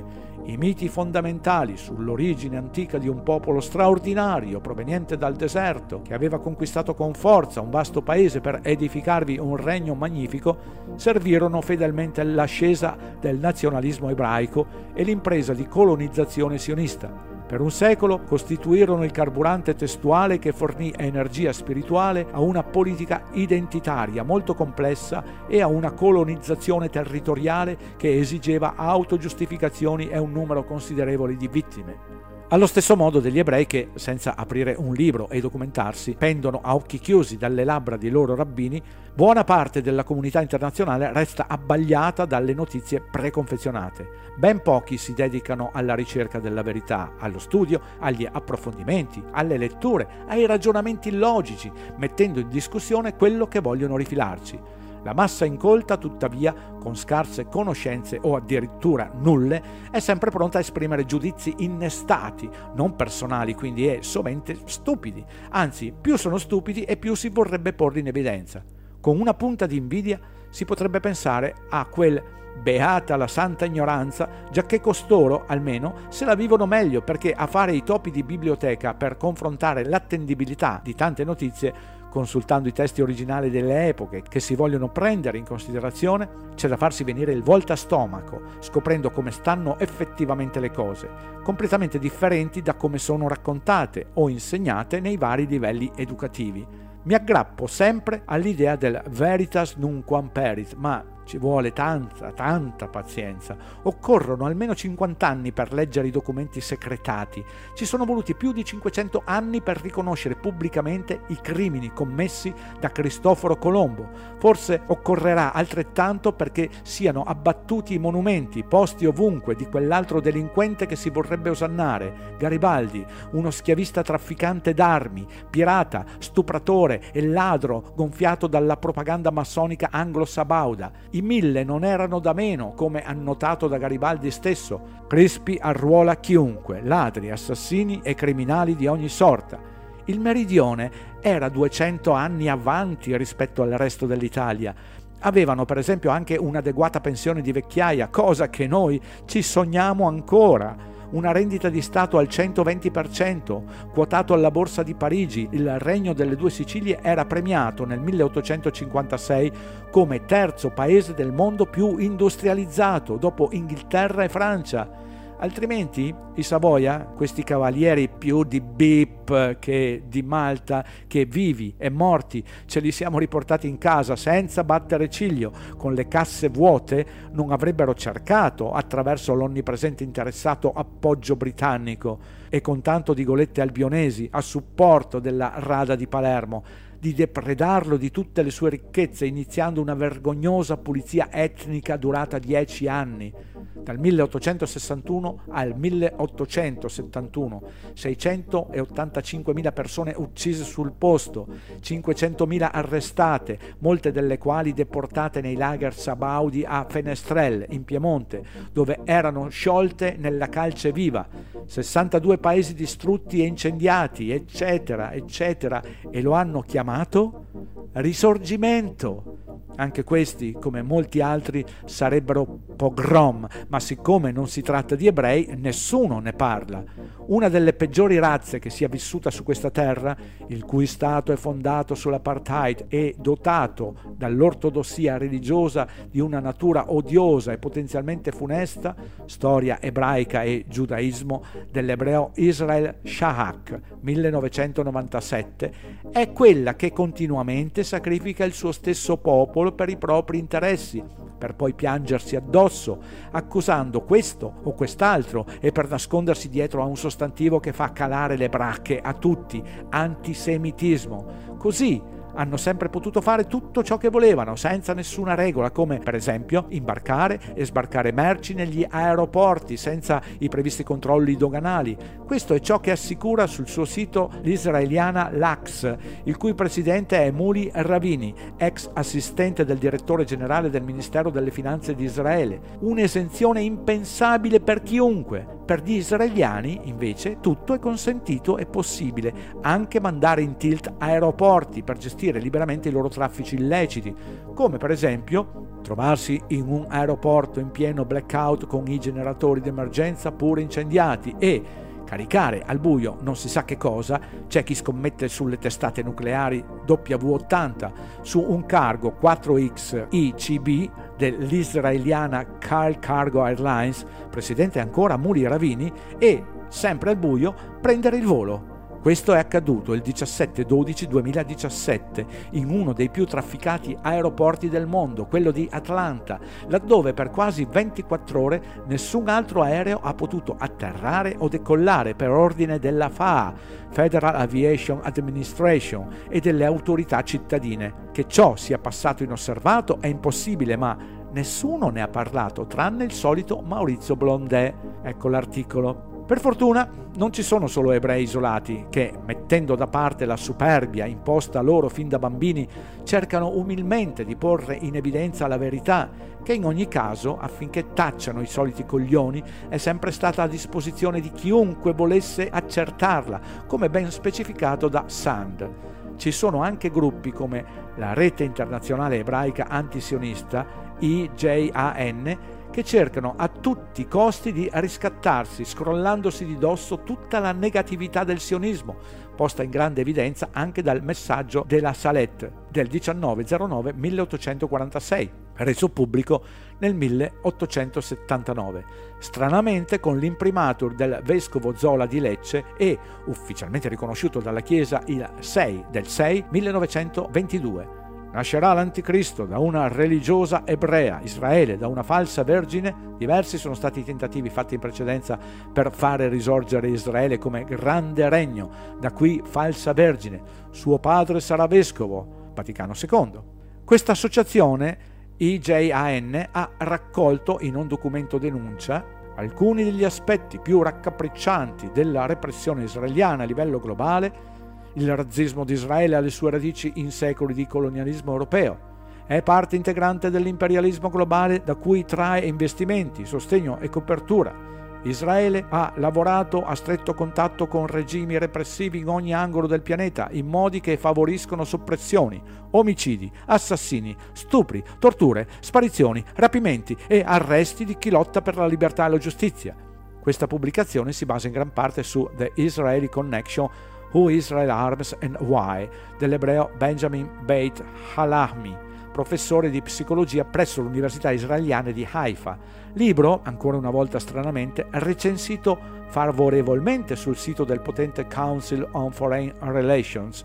I miti fondamentali sull'origine antica di un popolo straordinario proveniente dal deserto, che aveva conquistato con forza un vasto paese per edificarvi un regno magnifico, servirono fedelmente all'ascesa del nazionalismo ebraico e l'impresa di colonizzazione sionista. Per un secolo costituirono il carburante testuale che fornì energia spirituale a una politica identitaria molto complessa e a una colonizzazione territoriale che esigeva autogiustificazioni e un numero considerevole di vittime. Allo stesso modo degli ebrei che, senza aprire un libro e documentarsi, pendono a occhi chiusi dalle labbra dei loro rabbini, buona parte della comunità internazionale resta abbagliata dalle notizie preconfezionate. Ben pochi si dedicano alla ricerca della verità, allo studio, agli approfondimenti, alle letture, ai ragionamenti logici, mettendo in discussione quello che vogliono rifilarci. La massa incolta, tuttavia, con scarse conoscenze o addirittura nulle, è sempre pronta a esprimere giudizi innestati, non personali quindi, e sovente stupidi. Anzi, più sono stupidi e più si vorrebbe porli in evidenza. Con una punta di invidia si potrebbe pensare a quel beata la santa ignoranza, giacché costoro, almeno, se la vivono meglio, perché a fare i topi di biblioteca per confrontare l'attendibilità di tante notizie, consultando i testi originali delle epoche che si vogliono prendere in considerazione, c'è da farsi venire il voltastomaco, scoprendo come stanno effettivamente le cose, completamente differenti da come sono raccontate o insegnate nei vari livelli educativi. Mi aggrappo sempre all'idea del veritas nunquam perit, ma ci vuole tanta pazienza. Occorrono almeno 50 anni per leggere i documenti secretati. Ci sono voluti più di 500 anni per riconoscere pubblicamente i crimini commessi da Cristoforo Colombo. Forse occorrerà altrettanto perché siano abbattuti i monumenti posti ovunque di quell'altro delinquente che si vorrebbe osannare, Garibaldi, uno schiavista trafficante d'armi, pirata, stupratore e ladro gonfiato dalla propaganda massonica anglo-sabauda. I 1000 non erano da meno, come annotato da Garibaldi stesso. Crispi arruola chiunque, ladri, assassini e criminali di ogni sorta. Il meridione era 200 anni avanti rispetto al resto dell'Italia. Avevano per esempio anche un'adeguata pensione di vecchiaia, cosa che noi ci sogniamo ancora. Una rendita di Stato al 120%, quotato alla Borsa di Parigi. Il Regno delle Due Sicilie era premiato nel 1856 come terzo paese del mondo più industrializzato, dopo Inghilterra e Francia. Altrimenti i Savoia, questi cavalieri più di bip che di Malta, che vivi e morti ce li siamo riportati in casa senza battere ciglio, con le casse vuote, non avrebbero cercato, attraverso l'onnipresente interessato appoggio britannico e con tanto di golette albionesi a supporto della Rada di Palermo, di depredarlo di tutte le sue ricchezze, iniziando una vergognosa pulizia etnica durata 10 anni. Dal 1861 al 1871, 685.000 persone uccise sul posto, 500.000 arrestate, molte delle quali deportate nei lager sabaudi a Fenestrelle, in Piemonte, dove erano sciolte nella calce viva, 62 paesi distrutti e incendiati, eccetera, eccetera, e lo hanno chiamato Risorgimento. Anche questi, come molti altri, sarebbero pogrom, ma siccome non si tratta di ebrei, nessuno ne parla. Una delle peggiori razze che sia vissuta su questa terra, il cui Stato è fondato sull'apartheid e dotato dall'ortodossia religiosa di una natura odiosa e potenzialmente funesta, storia ebraica e giudaismo, dell'ebreo Israel Shahak, 1997, è quella che continuamente sacrifica il suo stesso popolo per i propri interessi, per poi piangersi addosso, accusando questo o quest'altro e per nascondersi dietro a un sostantivo che fa calare le bracche a tutti, antisemitismo. Così hanno sempre potuto fare tutto ciò che volevano, senza nessuna regola, come per esempio imbarcare e sbarcare merci negli aeroporti senza i previsti controlli doganali. Questo è ciò che assicura sul suo sito l'israeliana Lax, il cui presidente è Muli Ravini, ex assistente del direttore generale del Ministero delle Finanze di Israele. Un'esenzione impensabile per chiunque. Per gli israeliani, invece, tutto è consentito e possibile, anche mandare in tilt aeroporti per gestire liberamente i loro traffici illeciti, come per esempio trovarsi in un aeroporto in pieno blackout con i generatori d'emergenza pure incendiati e caricare al buio non si sa che cosa. C'è chi scommette sulle testate nucleari W80 su un cargo 4X ICB dell'israeliana Kyle Cargo Airlines, presidente ancora Muri Ravini, e, sempre al buio, prendere il volo. Questo è accaduto il 17/12/2017 in uno dei più trafficati aeroporti del mondo, quello di Atlanta, laddove per quasi 24 ore nessun altro aereo ha potuto atterrare o decollare per ordine della FAA, Federal Aviation Administration, e delle autorità cittadine. Che ciò sia passato inosservato è impossibile, ma nessuno ne ha parlato, tranne il solito Maurizio Blondè. Ecco l'articolo. Per fortuna non ci sono solo ebrei isolati che, mettendo da parte la superbia imposta loro fin da bambini, cercano umilmente di porre in evidenza la verità, che in ogni caso, affinché tacciano i soliti coglioni, è sempre stata a disposizione di chiunque volesse accertarla, come ben specificato da Sand. Ci sono anche gruppi come la Rete Internazionale Ebraica Antisionista, IJAN, che cercano a tutti i costi di riscattarsi, scrollandosi di dosso tutta la negatività del sionismo, posta in grande evidenza anche dal messaggio della Salet del 19/09/1846, reso pubblico nel 1879, stranamente con l'imprimatur del vescovo Zola di Lecce e ufficialmente riconosciuto dalla Chiesa il 6/1922. Nascerà l'anticristo da una religiosa ebrea, Israele da una falsa vergine. Diversi sono stati i tentativi fatti in precedenza per fare risorgere Israele come grande regno, da qui falsa vergine. Suo padre sarà vescovo, Vaticano II. Questa associazione, IJAN, ha raccolto in un documento denuncia alcuni degli aspetti più raccapriccianti della repressione israeliana a livello globale. Il razzismo di Israele ha le sue radici in secoli di colonialismo europeo. È parte integrante dell'imperialismo globale da cui trae investimenti, sostegno e copertura. Israele ha lavorato a stretto contatto con regimi repressivi in ogni angolo del pianeta in modi che favoriscono soppressioni, omicidi, assassini, stupri, torture, sparizioni, rapimenti e arresti di chi lotta per la libertà e la giustizia. Questa pubblicazione si basa in gran parte su The Israeli Connection, Who Israel Arms and Why, dell'ebreo Benjamin Beit Halahmi, professore di psicologia presso l'Università Israeliana di Haifa. Libro, ancora una volta stranamente, recensito favorevolmente sul sito del potente Council on Foreign Relations,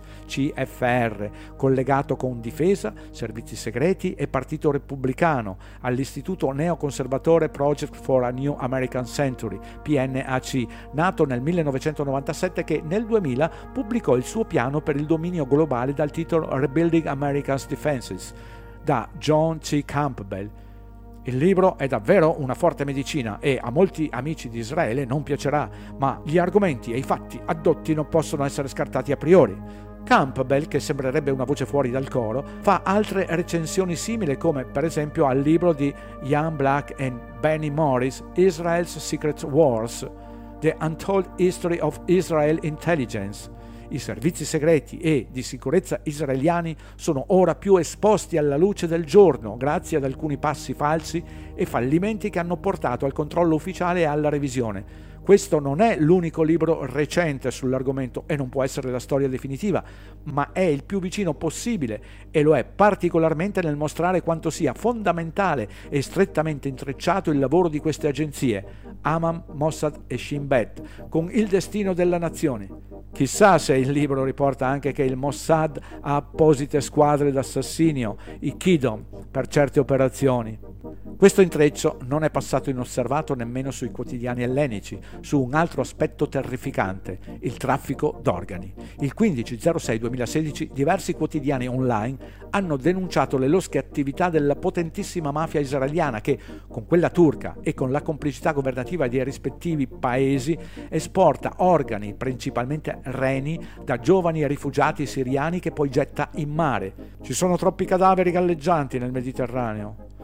CFR, collegato con Difesa, Servizi Segreti e Partito Repubblicano, all'istituto neoconservatore Project for a New American Century, PNAC, nato nel 1997, che nel 2000 pubblicò il suo piano per il dominio globale dal titolo Rebuilding America's Defenses, da John C. Campbell. Il libro è davvero una forte medicina e a molti amici di Israele non piacerà, ma gli argomenti e i fatti addotti non possono essere scartati a priori. Campbell, che sembrerebbe una voce fuori dal coro, fa altre recensioni simili, come per esempio al libro di Ian Black e Benny Morris, Israel's Secret Wars, The Untold History of Israel Intelligence. I servizi segreti e di sicurezza israeliani sono ora più esposti alla luce del giorno grazie ad alcuni passi falsi e fallimenti che hanno portato al controllo ufficiale e alla revisione. Questo non è l'unico libro recente sull'argomento e non può essere la storia definitiva, ma è il più vicino possibile e lo è particolarmente nel mostrare quanto sia fondamentale e strettamente intrecciato il lavoro di queste agenzie, Amam, Mossad e Shin Bet, con il destino della nazione. Chissà se il libro riporta anche che il Mossad ha apposite squadre d'assassinio, i Kidom, per certe operazioni. Questo intreccio non è passato inosservato nemmeno sui quotidiani ellenici, su un altro aspetto terrificante, il traffico d'organi. Il 15/06/2016 diversi quotidiani online hanno denunciato le losche attività della potentissima mafia israeliana che, con quella turca e con la complicità governativa dei rispettivi paesi, esporta organi, principalmente reni, da giovani rifugiati siriani che poi getta in mare. Ci sono troppi cadaveri galleggianti nel Mediterraneo.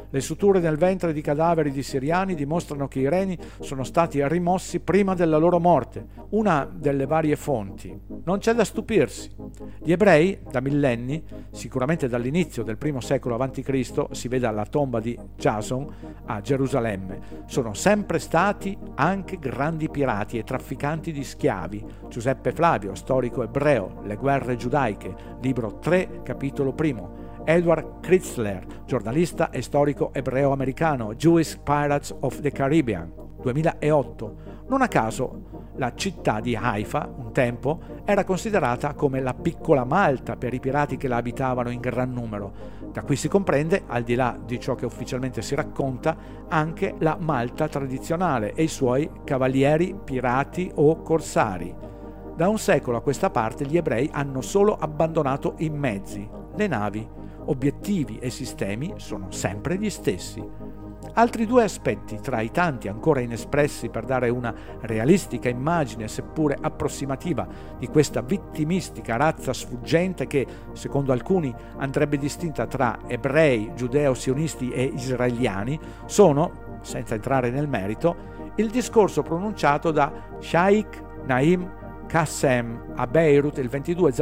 Le suture nel ventre di cadaveri di siriani dimostrano che i reni sono stati rimossi prima della loro morte, una delle varie fonti. Non c'è da stupirsi. Gli ebrei, da millenni, sicuramente dall'inizio del I secolo a.C., si vede alla tomba di Jason a Gerusalemme, sono sempre stati anche grandi pirati e trafficanti di schiavi. Giuseppe Flavio, storico ebreo, Le guerre giudaiche, libro 3, capitolo 1. Edward Kritzler, giornalista e storico ebreo-americano, Jewish Pirates of the Caribbean, 2008. Non a caso la città di Haifa, un tempo, era considerata come la piccola Malta per i pirati che la abitavano in gran numero. Da qui si comprende, al di là di ciò che ufficialmente si racconta, anche la Malta tradizionale e i suoi cavalieri, pirati o corsari. Da un secolo a questa parte gli ebrei hanno solo abbandonato i mezzi, le navi. Obiettivi e sistemi sono sempre gli stessi. Altri due aspetti, tra i tanti ancora inespressi per dare una realistica immagine, seppure approssimativa, di questa vittimistica razza sfuggente che, secondo alcuni, andrebbe distinta tra ebrei, giudeo-sionisti e israeliani, sono, senza entrare nel merito, il discorso pronunciato da Sheikh Naim Qassem a Beirut il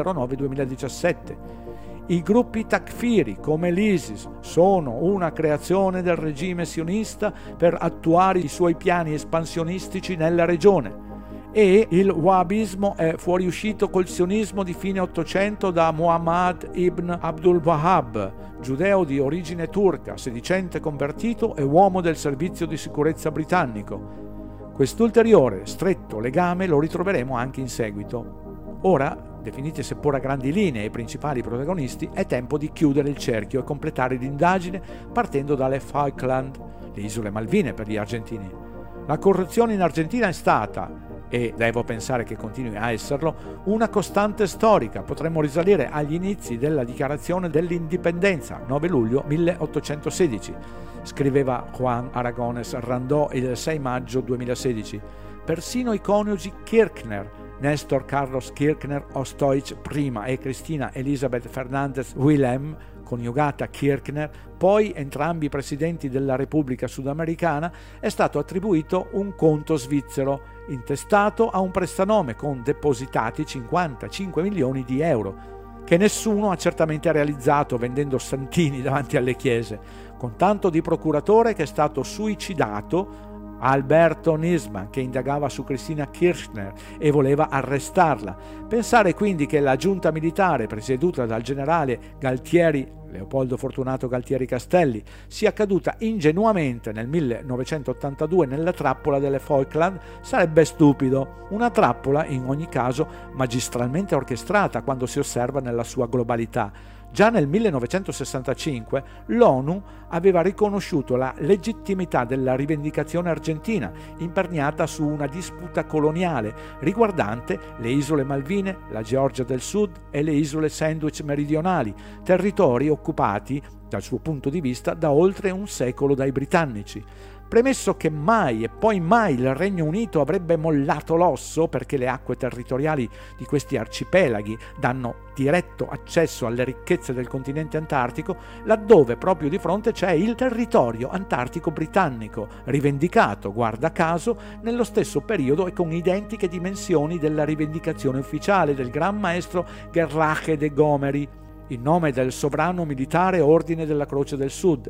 22/09/2017. I gruppi takfiri come l'ISIS sono una creazione del regime sionista per attuare i suoi piani espansionistici nella regione e il wahhabismo è fuoriuscito col sionismo di fine Ottocento da Muhammad ibn Abdul Wahhab, giudeo di origine turca, sedicente convertito e uomo del servizio di sicurezza britannico. Quest'ulteriore stretto legame lo ritroveremo anche in seguito. Ora, definiti seppur a grandi linee i principali protagonisti, è tempo di chiudere il cerchio e completare l'indagine partendo dalle Falkland, le isole Malvine per gli argentini. La corruzione in Argentina è stata, e devo pensare che continui a esserlo, una costante storica. Potremmo risalire agli inizi della dichiarazione dell'indipendenza, 9 luglio 1816, scriveva Juan Aragones Randó il 6 maggio 2016. Persino i coniugi Kirchner, Néstor Carlos Kirchner Ostoich prima e Cristina Elisabeth Fernández Wilhelm, coniugata Kirchner, poi entrambi presidenti della Repubblica Sudamericana, è stato attribuito un conto svizzero intestato a un prestanome con depositati 55 milioni di euro, che nessuno ha certamente realizzato vendendo santini davanti alle chiese, con tanto di procuratore che è stato suicidato Alberto Nisman, che indagava su Cristina Kirchner e voleva arrestarla. Pensare quindi che la giunta militare presieduta dal generale Leopoldo Fortunato Galtieri Castelli sia caduta ingenuamente nel 1982 nella trappola delle Falkland sarebbe stupido. Una trappola, in ogni caso, magistralmente orchestrata quando si osserva nella sua globalità. Già nel 1965 l'ONU aveva riconosciuto la legittimità della rivendicazione argentina, imperniata su una disputa coloniale riguardante le isole Malvine, la Georgia del Sud e le isole Sandwich meridionali, territori occupati, dal suo punto di vista, da oltre un secolo dai britannici. Premesso che mai e poi mai il Regno Unito avrebbe mollato l'osso perché le acque territoriali di questi arcipelaghi danno diretto accesso alle ricchezze del continente antartico, laddove proprio di fronte c'è il territorio antartico britannico, rivendicato, guarda caso, nello stesso periodo e con identiche dimensioni della rivendicazione ufficiale del Gran Maestro Gerlache de Gomery, in nome del sovrano militare Ordine della Croce del Sud,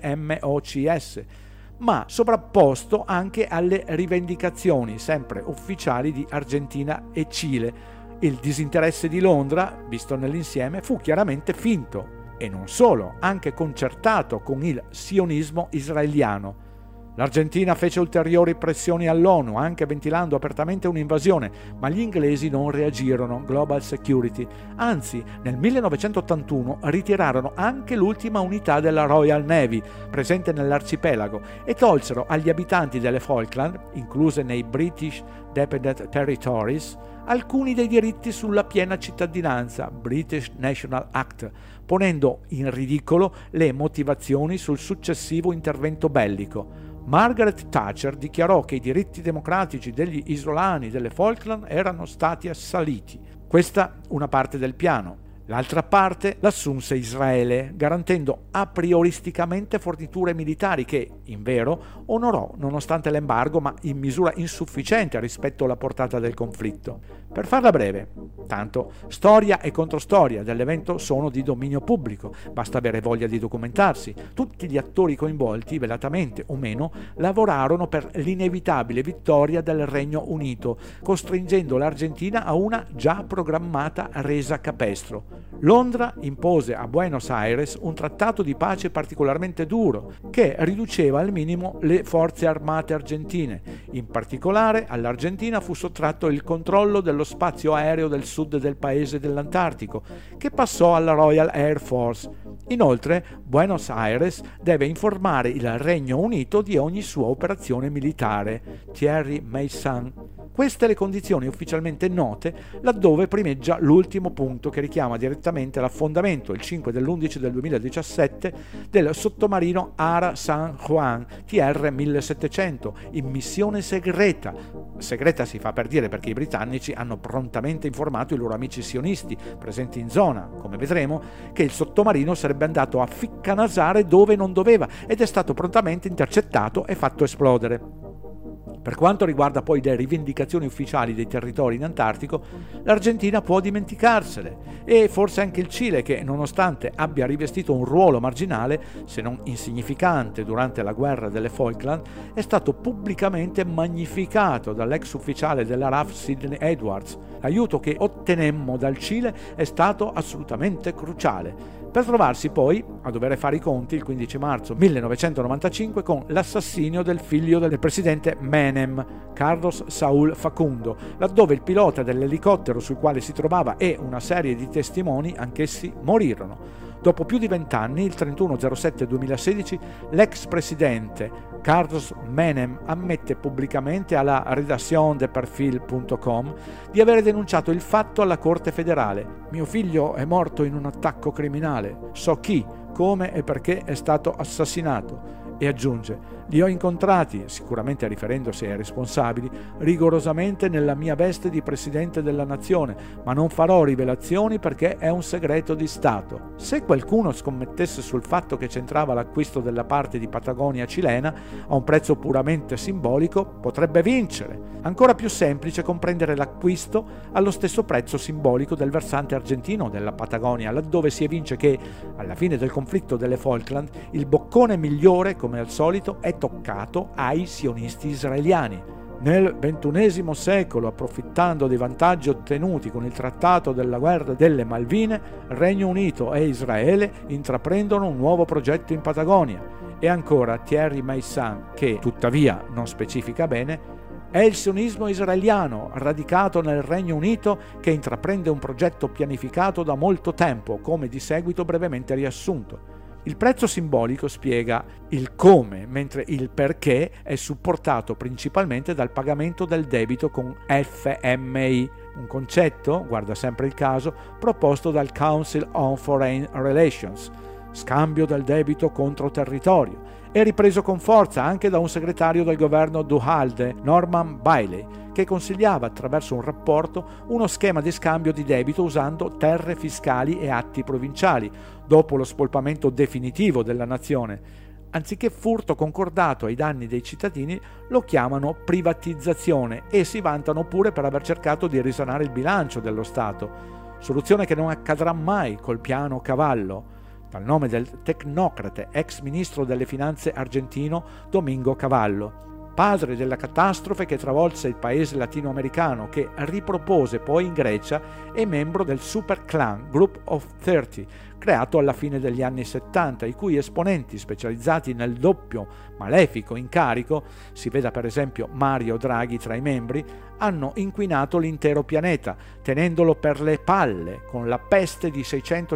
SMOCS, ma sovrapposto anche alle rivendicazioni sempre ufficiali di Argentina e Cile. Il disinteresse di Londra, visto nell'insieme, fu chiaramente finto e non solo, anche concertato con il sionismo israeliano. L'Argentina fece ulteriori pressioni all'ONU, anche ventilando apertamente un'invasione, ma gli inglesi non reagirono, Global Security. Anzi, nel 1981 ritirarono anche l'ultima unità della Royal Navy, presente nell'arcipelago, e tolsero agli abitanti delle Falkland, incluse nei British Dependent Territories, alcuni dei diritti sulla piena cittadinanza, British National Act, ponendo in ridicolo le motivazioni sul successivo intervento bellico. Margaret Thatcher dichiarò che i diritti democratici degli isolani delle Falkland erano stati assaliti. Questa una parte del piano. L'altra parte l'assunse Israele, garantendo a prioristicamente forniture militari che, in vero, onorò nonostante l'embargo, ma in misura insufficiente rispetto alla portata del conflitto. Per farla breve, tanto storia e controstoria dell'evento sono di dominio pubblico, basta avere voglia di documentarsi. Tutti gli attori coinvolti, velatamente o meno, lavorarono per l'inevitabile vittoria del Regno Unito, costringendo l'Argentina a una già programmata resa capestro. Londra impose a Buenos Aires un trattato di pace particolarmente duro, che riduceva al minimo le forze armate argentine. In particolare all'Argentina fu sottratto il controllo dello spazio aereo del sud del paese dell'Antartico, che passò alla Royal Air Force. Inoltre, Buenos Aires deve informare il Regno Unito di ogni sua operazione militare. Thierry Meyssan. Queste le condizioni ufficialmente note, laddove primeggia l'ultimo punto che richiama direttamente l'affondamento il 5 dell'11 del 2017 del sottomarino Ara San Juan TR-1700 in missione segreta. Segreta si fa per dire perché i britannici hanno prontamente informato i loro amici sionisti presenti in zona, come vedremo, che il sottomarino sarebbe andato a ficcanasare dove non doveva ed è stato prontamente intercettato e fatto esplodere. Per quanto riguarda poi le rivendicazioni ufficiali dei territori in Antartico, l'Argentina può dimenticarsele e forse anche il Cile che, nonostante abbia rivestito un ruolo marginale, se non insignificante durante la guerra delle Falkland, è stato pubblicamente magnificato dall'ex ufficiale della RAF Sidney Edwards. L'aiuto che ottenemmo dal Cile è stato assolutamente cruciale, per trovarsi poi a dover fare i conti il 15 marzo 1995 con l'assassinio del figlio del presidente Menem, Carlos Saúl Facundo, laddove il pilota dell'elicottero sul quale si trovava e una serie di testimoni anch'essi morirono. Dopo più di 20 anni, il 31/07/2016, l'ex presidente Carlos Menem ammette pubblicamente alla redacciondeperfil.com di avere denunciato il fatto alla Corte federale. Mio figlio è morto in un attacco criminale, so chi, come e perché è stato assassinato. E aggiunge: li ho incontrati, sicuramente riferendosi ai responsabili, rigorosamente nella mia veste di presidente della nazione, ma non farò rivelazioni perché è un segreto di Stato. Se qualcuno scommettesse sul fatto che c'entrava l'acquisto della parte di Patagonia cilena a un prezzo puramente simbolico, potrebbe vincere. Ancora più semplice comprendere l'acquisto allo stesso prezzo simbolico del versante argentino della Patagonia, laddove si evince che, alla fine del conflitto delle Falkland, il boccone migliore, come al solito, è toccato ai sionisti israeliani. Nel XXI secolo, approfittando dei vantaggi ottenuti con il trattato della guerra delle Malvine, Regno Unito e Israele intraprendono un nuovo progetto in Patagonia. E ancora Thierry Meyssan, che tuttavia non specifica bene, è il sionismo israeliano, radicato nel Regno Unito, che intraprende un progetto pianificato da molto tempo, come di seguito brevemente riassunto. Il prezzo simbolico spiega il come, mentre il perché è supportato principalmente dal pagamento del debito con FMI, un concetto, guarda sempre il caso, proposto dal Council on Foreign Relations, scambio del debito contro territorio, e ripreso con forza anche da un segretario del governo Duhalde, Norman Bailey, che consigliava attraverso un rapporto uno schema di scambio di debito usando terre fiscali e atti provinciali, dopo lo spolpamento definitivo della nazione. Anziché furto concordato ai danni dei cittadini, lo chiamano privatizzazione e si vantano pure per aver cercato di risanare il bilancio dello Stato, soluzione che non accadrà mai col piano Cavallo, dal nome del tecnocrate ex ministro delle finanze argentino Domingo Cavallo, padre della catastrofe che travolse il paese latinoamericano, che ripropose poi in Grecia, e membro del Super Clan Group of 30, creato alla fine degli anni 70, i cui esponenti specializzati nel doppio malefico incarico, si veda per esempio Mario Draghi tra i membri, hanno inquinato l'intero pianeta, tenendolo per le palle con la peste di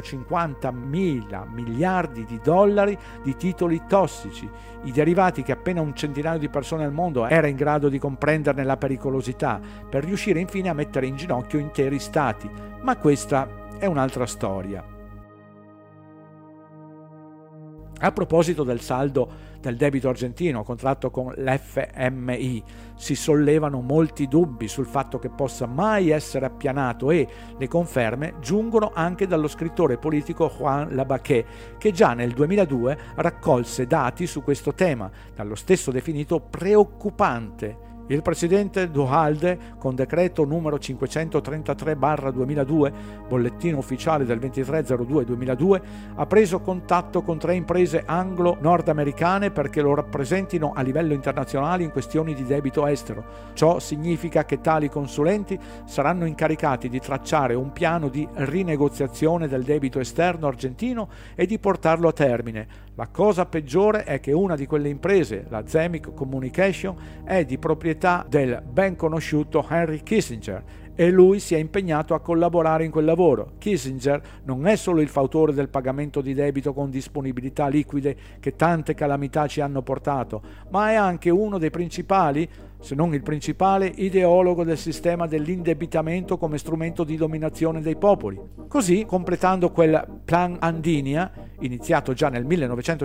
650.000 miliardi di dollari di titoli tossici, i derivati che appena un centinaio di persone al mondo era in grado di comprenderne la pericolosità, per riuscire infine a mettere in ginocchio interi stati. Ma questa è un'altra storia. A proposito del saldo del debito argentino contratto con l'FMI. Si sollevano molti dubbi sul fatto che possa mai essere appianato e le conferme giungono anche dallo scrittore politico Juan Labaqué, che già nel 2002 raccolse dati su questo tema, dallo stesso definito preoccupante. Il presidente Duhalde, con decreto numero 533/2002, bollettino ufficiale del 23/02/2002, ha preso contatto con 3 imprese anglo-nordamericane perché lo rappresentino a livello internazionale in questioni di debito estero. Ciò significa che tali consulenti saranno incaricati di tracciare un piano di rinegoziazione del debito esterno argentino e di portarlo a termine. La cosa peggiore è che una di quelle imprese, la Zemic Communication, è di proprietà del ben conosciuto Henry Kissinger e lui si è impegnato a collaborare in quel lavoro. Kissinger non è solo il fautore del pagamento di debito con disponibilità liquide che tante calamità ci hanno portato, ma è anche uno dei principali, se non il principale, ideologo del sistema dell'indebitamento come strumento di dominazione dei popoli. Così, completando quel Plan Andinia, iniziato già nel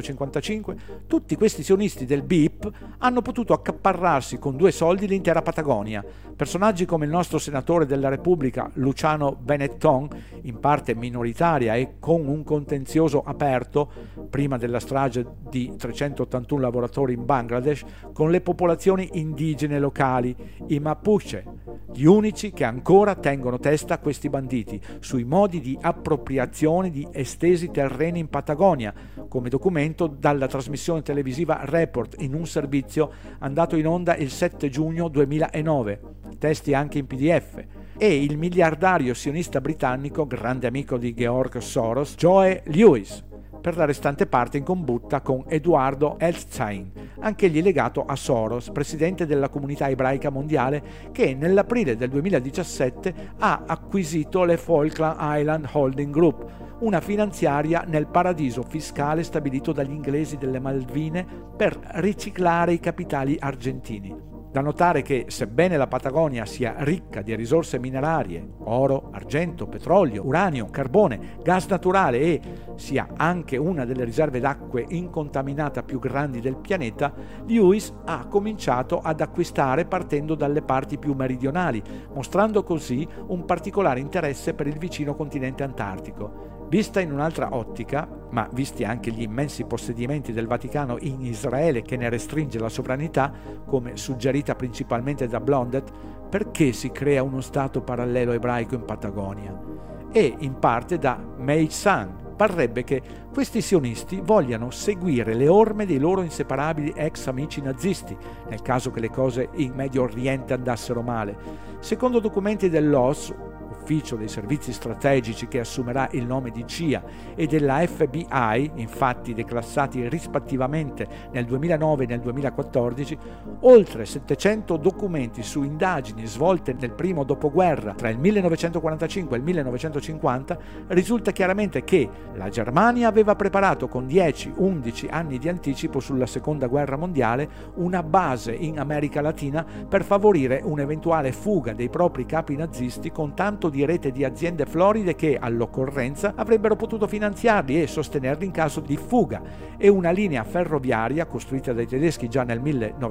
1955, tutti questi sionisti del BIP hanno potuto accaparrarsi con 2 soldi l'intera Patagonia. Personaggi come il nostro senatore della Repubblica Luciano Benetton, in parte minoritaria e con un contenzioso aperto, prima della strage di 381 lavoratori in Bangladesh, con le popolazioni indigene locali, i Mapuche, gli unici che ancora tengono testa a questi banditi sui modi di appropriazione di estesi terreni in Patagonia, come documento dalla trasmissione televisiva Report in un servizio andato in onda il 7 giugno 2009, testi anche in PDF, e il miliardario sionista britannico, grande amico di George Soros, Joe Lewis, per la restante parte in combutta con Eduardo Elstein, anch'egli legato a Soros, presidente della comunità ebraica mondiale, che nell'aprile del 2017 ha acquisito le Falkland Island Holding Group, una finanziaria nel paradiso fiscale stabilito dagli inglesi delle Malvine per riciclare i capitali argentini. Da notare che, sebbene la Patagonia sia ricca di risorse minerarie, oro, argento, petrolio, uranio, carbone, gas naturale e sia anche una delle riserve d'acque incontaminata più grandi del pianeta, Lewis ha cominciato ad acquistare partendo dalle parti più meridionali, mostrando così un particolare interesse per il vicino continente antartico. Vista in un'altra ottica, ma visti anche gli immensi possedimenti del Vaticano in Israele che ne restringe la sovranità, come suggerita principalmente da Blondet, perché si crea uno stato parallelo ebraico in Patagonia? E in parte da Mei San. Parrebbe che questi sionisti vogliano seguire le orme dei loro inseparabili ex amici nazisti, nel caso che le cose in Medio Oriente andassero male. Secondo documenti dell'OSS, ufficio dei servizi strategici che assumerà il nome di CIA, e della FBI, infatti declassati rispettivamente nel 2009 e nel 2014, oltre 700 documenti su indagini svolte nel primo dopoguerra tra il 1945 e il 1950, risulta chiaramente che la Germania aveva preparato con 10-11 anni di anticipo sulla seconda guerra mondiale una base in America Latina per favorire un'eventuale fuga dei propri capi nazisti con tanto di rete di aziende floride che, all'occorrenza, avrebbero potuto finanziarli e sostenerli in caso di fuga, e una linea ferroviaria costruita dai tedeschi già nel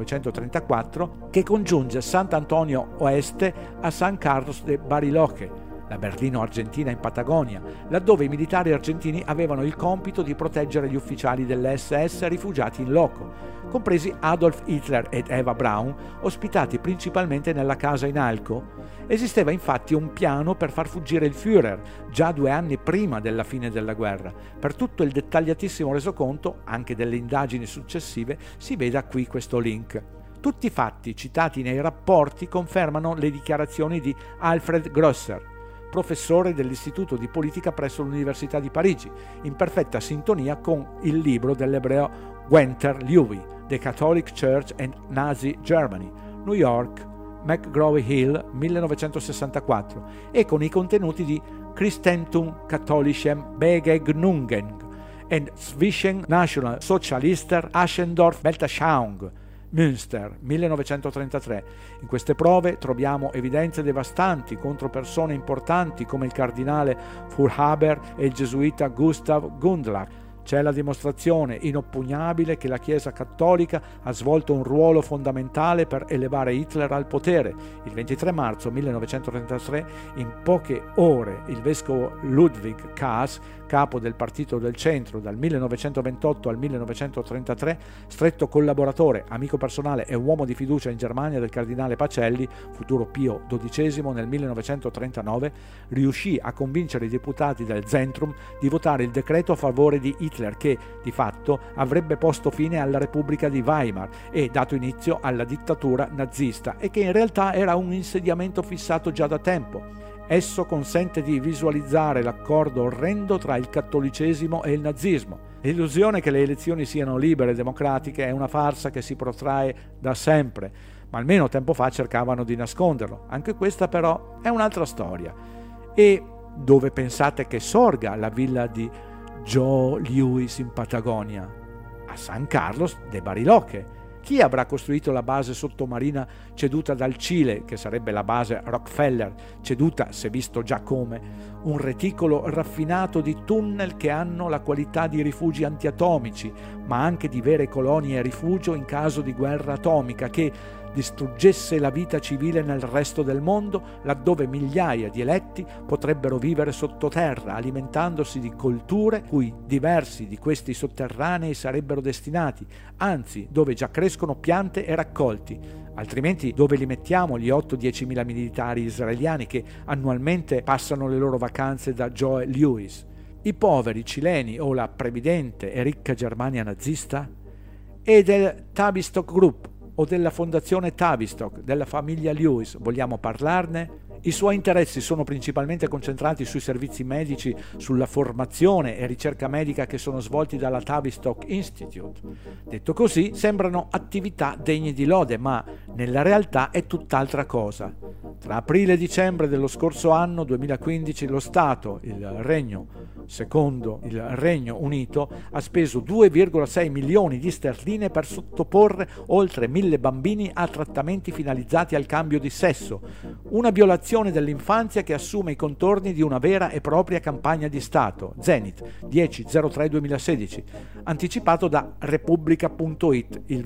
1934 che congiunge Sant'Antonio Oeste a San Carlos de Bariloche, la Berlino argentina in Patagonia, laddove i militari argentini avevano il compito di proteggere gli ufficiali dell'SS rifugiati in loco, compresi Adolf Hitler ed Eva Braun, ospitati principalmente nella casa in Alco. Esisteva infatti un piano per far fuggire il Führer, già 2 anni prima della fine della guerra. Per tutto il dettagliatissimo resoconto, anche delle indagini successive, si veda qui questo link. Tutti i fatti citati nei rapporti confermano le dichiarazioni di Alfred Grosser, professore dell'Istituto di Politica presso l'Università di Parigi, in perfetta sintonia con il libro dell'ebreo Guenther Lewy, The Catholic Church and Nazi Germany, New York, McGraw-Hill, 1964, e con i contenuti di Christentum Katholichem Begegnungen and zwischen National Sozialister Aschendorf Weltanschauung, Münster, 1933. In queste prove troviamo evidenze devastanti contro persone importanti come il cardinale Furhaber e il gesuita Gustav Gundlach. C'è la dimostrazione inoppugnabile che la Chiesa cattolica ha svolto un ruolo fondamentale per elevare Hitler al potere. Il 23 marzo 1933, in poche ore, il vescovo Ludwig Kaas, capo del Partito del Centro dal 1928 al 1933, stretto collaboratore, amico personale e uomo di fiducia in Germania del cardinale Pacelli, futuro Pio XII, nel 1939, riuscì a convincere i deputati del Zentrum di votare il decreto a favore di Hitler che, di fatto, avrebbe posto fine alla Repubblica di Weimar e dato inizio alla dittatura nazista e che in realtà era un insediamento fissato già da tempo. Esso consente di visualizzare l'accordo orrendo tra il cattolicesimo e il nazismo. L'illusione che le elezioni siano libere e democratiche è una farsa che si protrae da sempre, ma almeno tempo fa cercavano di nasconderlo. Anche questa però è un'altra storia. E dove pensate che sorga la villa di Joe Louis in Patagonia? A San Carlos de Bariloche. Chi avrà costruito la base sottomarina ceduta dal Cile, che sarebbe la base Rockefeller, ceduta, se visto già come, un reticolo raffinato di tunnel che hanno la qualità di rifugi antiatomici, ma anche di vere colonie rifugio in caso di guerra atomica che distruggesse la vita civile nel resto del mondo, laddove migliaia di eletti potrebbero vivere sottoterra, alimentandosi di colture cui diversi di questi sotterranei sarebbero destinati, anzi dove già crescono piante e raccolti. Altrimenti dove li mettiamo gli 8-10 mila militari israeliani che annualmente passano le loro vacanze da Joe Louis? I poveri cileni o la previdente e ricca Germania nazista? E del Tavistock Group o della fondazione Tavistock, della famiglia Lewis, vogliamo parlarne? I suoi interessi sono principalmente concentrati sui servizi medici, sulla formazione e ricerca medica che sono svolti dalla Tavistock Institute. Detto così, sembrano attività degne di lode, ma nella realtà è tutt'altra cosa. Tra aprile e dicembre dello scorso anno 2015 lo Stato, il Regno Unito, ha speso 2,6 milioni di sterline per sottoporre oltre 1000 bambini a trattamenti finalizzati al cambio di sesso, una violazione dell'infanzia che assume i contorni di una vera e propria campagna di Stato, Zenit 10/03/2016, anticipato da Repubblica.it il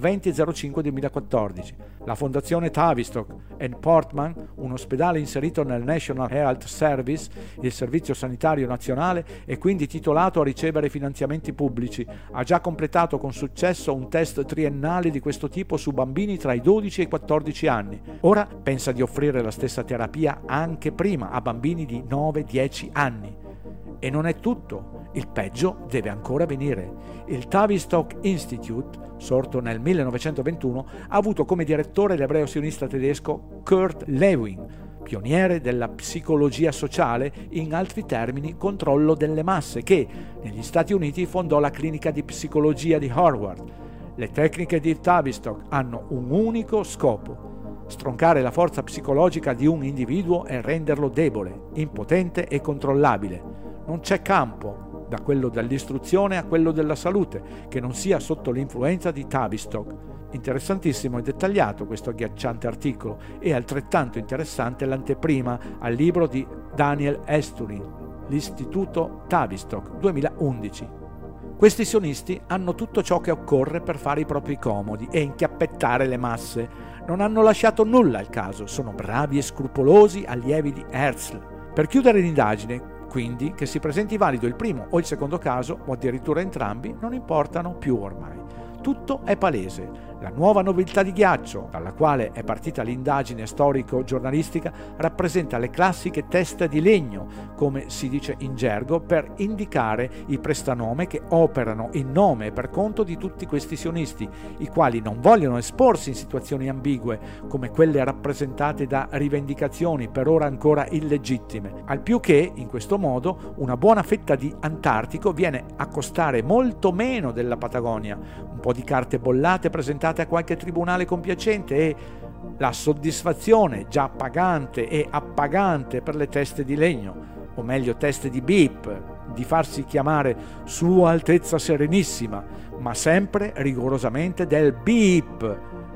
20/05/2014. La fondazione Tavistock and Portman, un ospedale inserito nel National Health Service, il servizio sanitario nazionale, e quindi titolato a ricevere finanziamenti pubblici, ha già completato con successo un test triennale di questo tipo su bambini tra i 12 e i 14 anni. Ora pensa di offrire la stessa terapia anche prima a bambini di 9-10 anni. E non è tutto, il peggio deve ancora venire. Il Tavistock Institute, sorto nel 1921, ha avuto come direttore l'ebreo sionista tedesco Kurt Lewin, pioniere della psicologia sociale, in altri termini controllo delle masse, che negli Stati Uniti fondò la clinica di psicologia di Harvard. Le tecniche di Tavistock hanno un unico scopo: stroncare la forza psicologica di un individuo e renderlo debole, impotente e controllabile. Non c'è campo, da quello dell'istruzione a quello della salute, che non sia sotto l'influenza di Tavistock. Interessantissimo e dettagliato questo agghiacciante articolo, e altrettanto interessante l'anteprima al libro di Daniel Esturin, l'Istituto Tavistock 2011. Questi sionisti hanno tutto ciò che occorre per fare i propri comodi e inchiappettare le masse. Non hanno lasciato nulla al caso, sono bravi e scrupolosi allievi di Herzl. Per chiudere l'indagine, quindi, che si presenti valido il primo o il secondo caso, o addirittura entrambi, non importano più ormai. Tutto è palese. La nuova nobiltà di ghiaccio, dalla quale è partita l'indagine storico-giornalistica, rappresenta le classiche teste di legno, come si dice in gergo, per indicare i prestanome che operano in nome e per conto di tutti questi sionisti, i quali non vogliono esporsi in situazioni ambigue, come quelle rappresentate da rivendicazioni per ora ancora illegittime. Al più che, in questo modo, una buona fetta di Antartico viene a costare molto meno della Patagonia, un po' di carte bollate presentate a qualche tribunale compiacente e la soddisfazione già pagante e appagante per le teste di legno, o meglio teste di bip, di farsi chiamare Sua Altezza Serenissima, ma sempre rigorosamente del bip.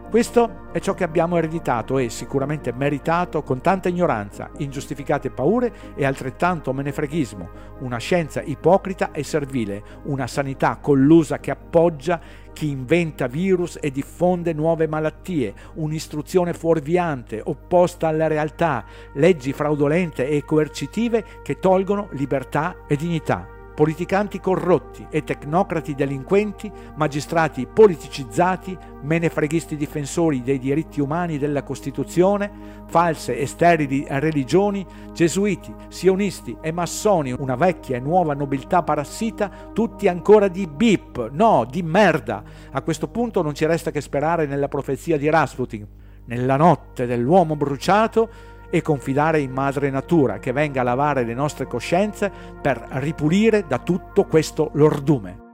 Questo è ciò che abbiamo ereditato e sicuramente meritato con tanta ignoranza, ingiustificate paure e altrettanto menefreghismo, una scienza ipocrita e servile, una sanità collusa che appoggia chi inventa virus e diffonde nuove malattie, un'istruzione fuorviante, opposta alla realtà, leggi fraudolente e coercitive che tolgono libertà e dignità. Politicanti corrotti e tecnocrati delinquenti, magistrati politicizzati, menefreghisti difensori dei diritti umani e della Costituzione, false e sterili religioni, gesuiti, sionisti e massoni, una vecchia e nuova nobiltà parassita, tutti ancora di bip, no, di merda. A questo punto non ci resta che sperare nella profezia di Rasputin, nella notte dell'uomo bruciato, e confidare in madre natura che venga a lavare le nostre coscienze per ripulire da tutto questo lordume.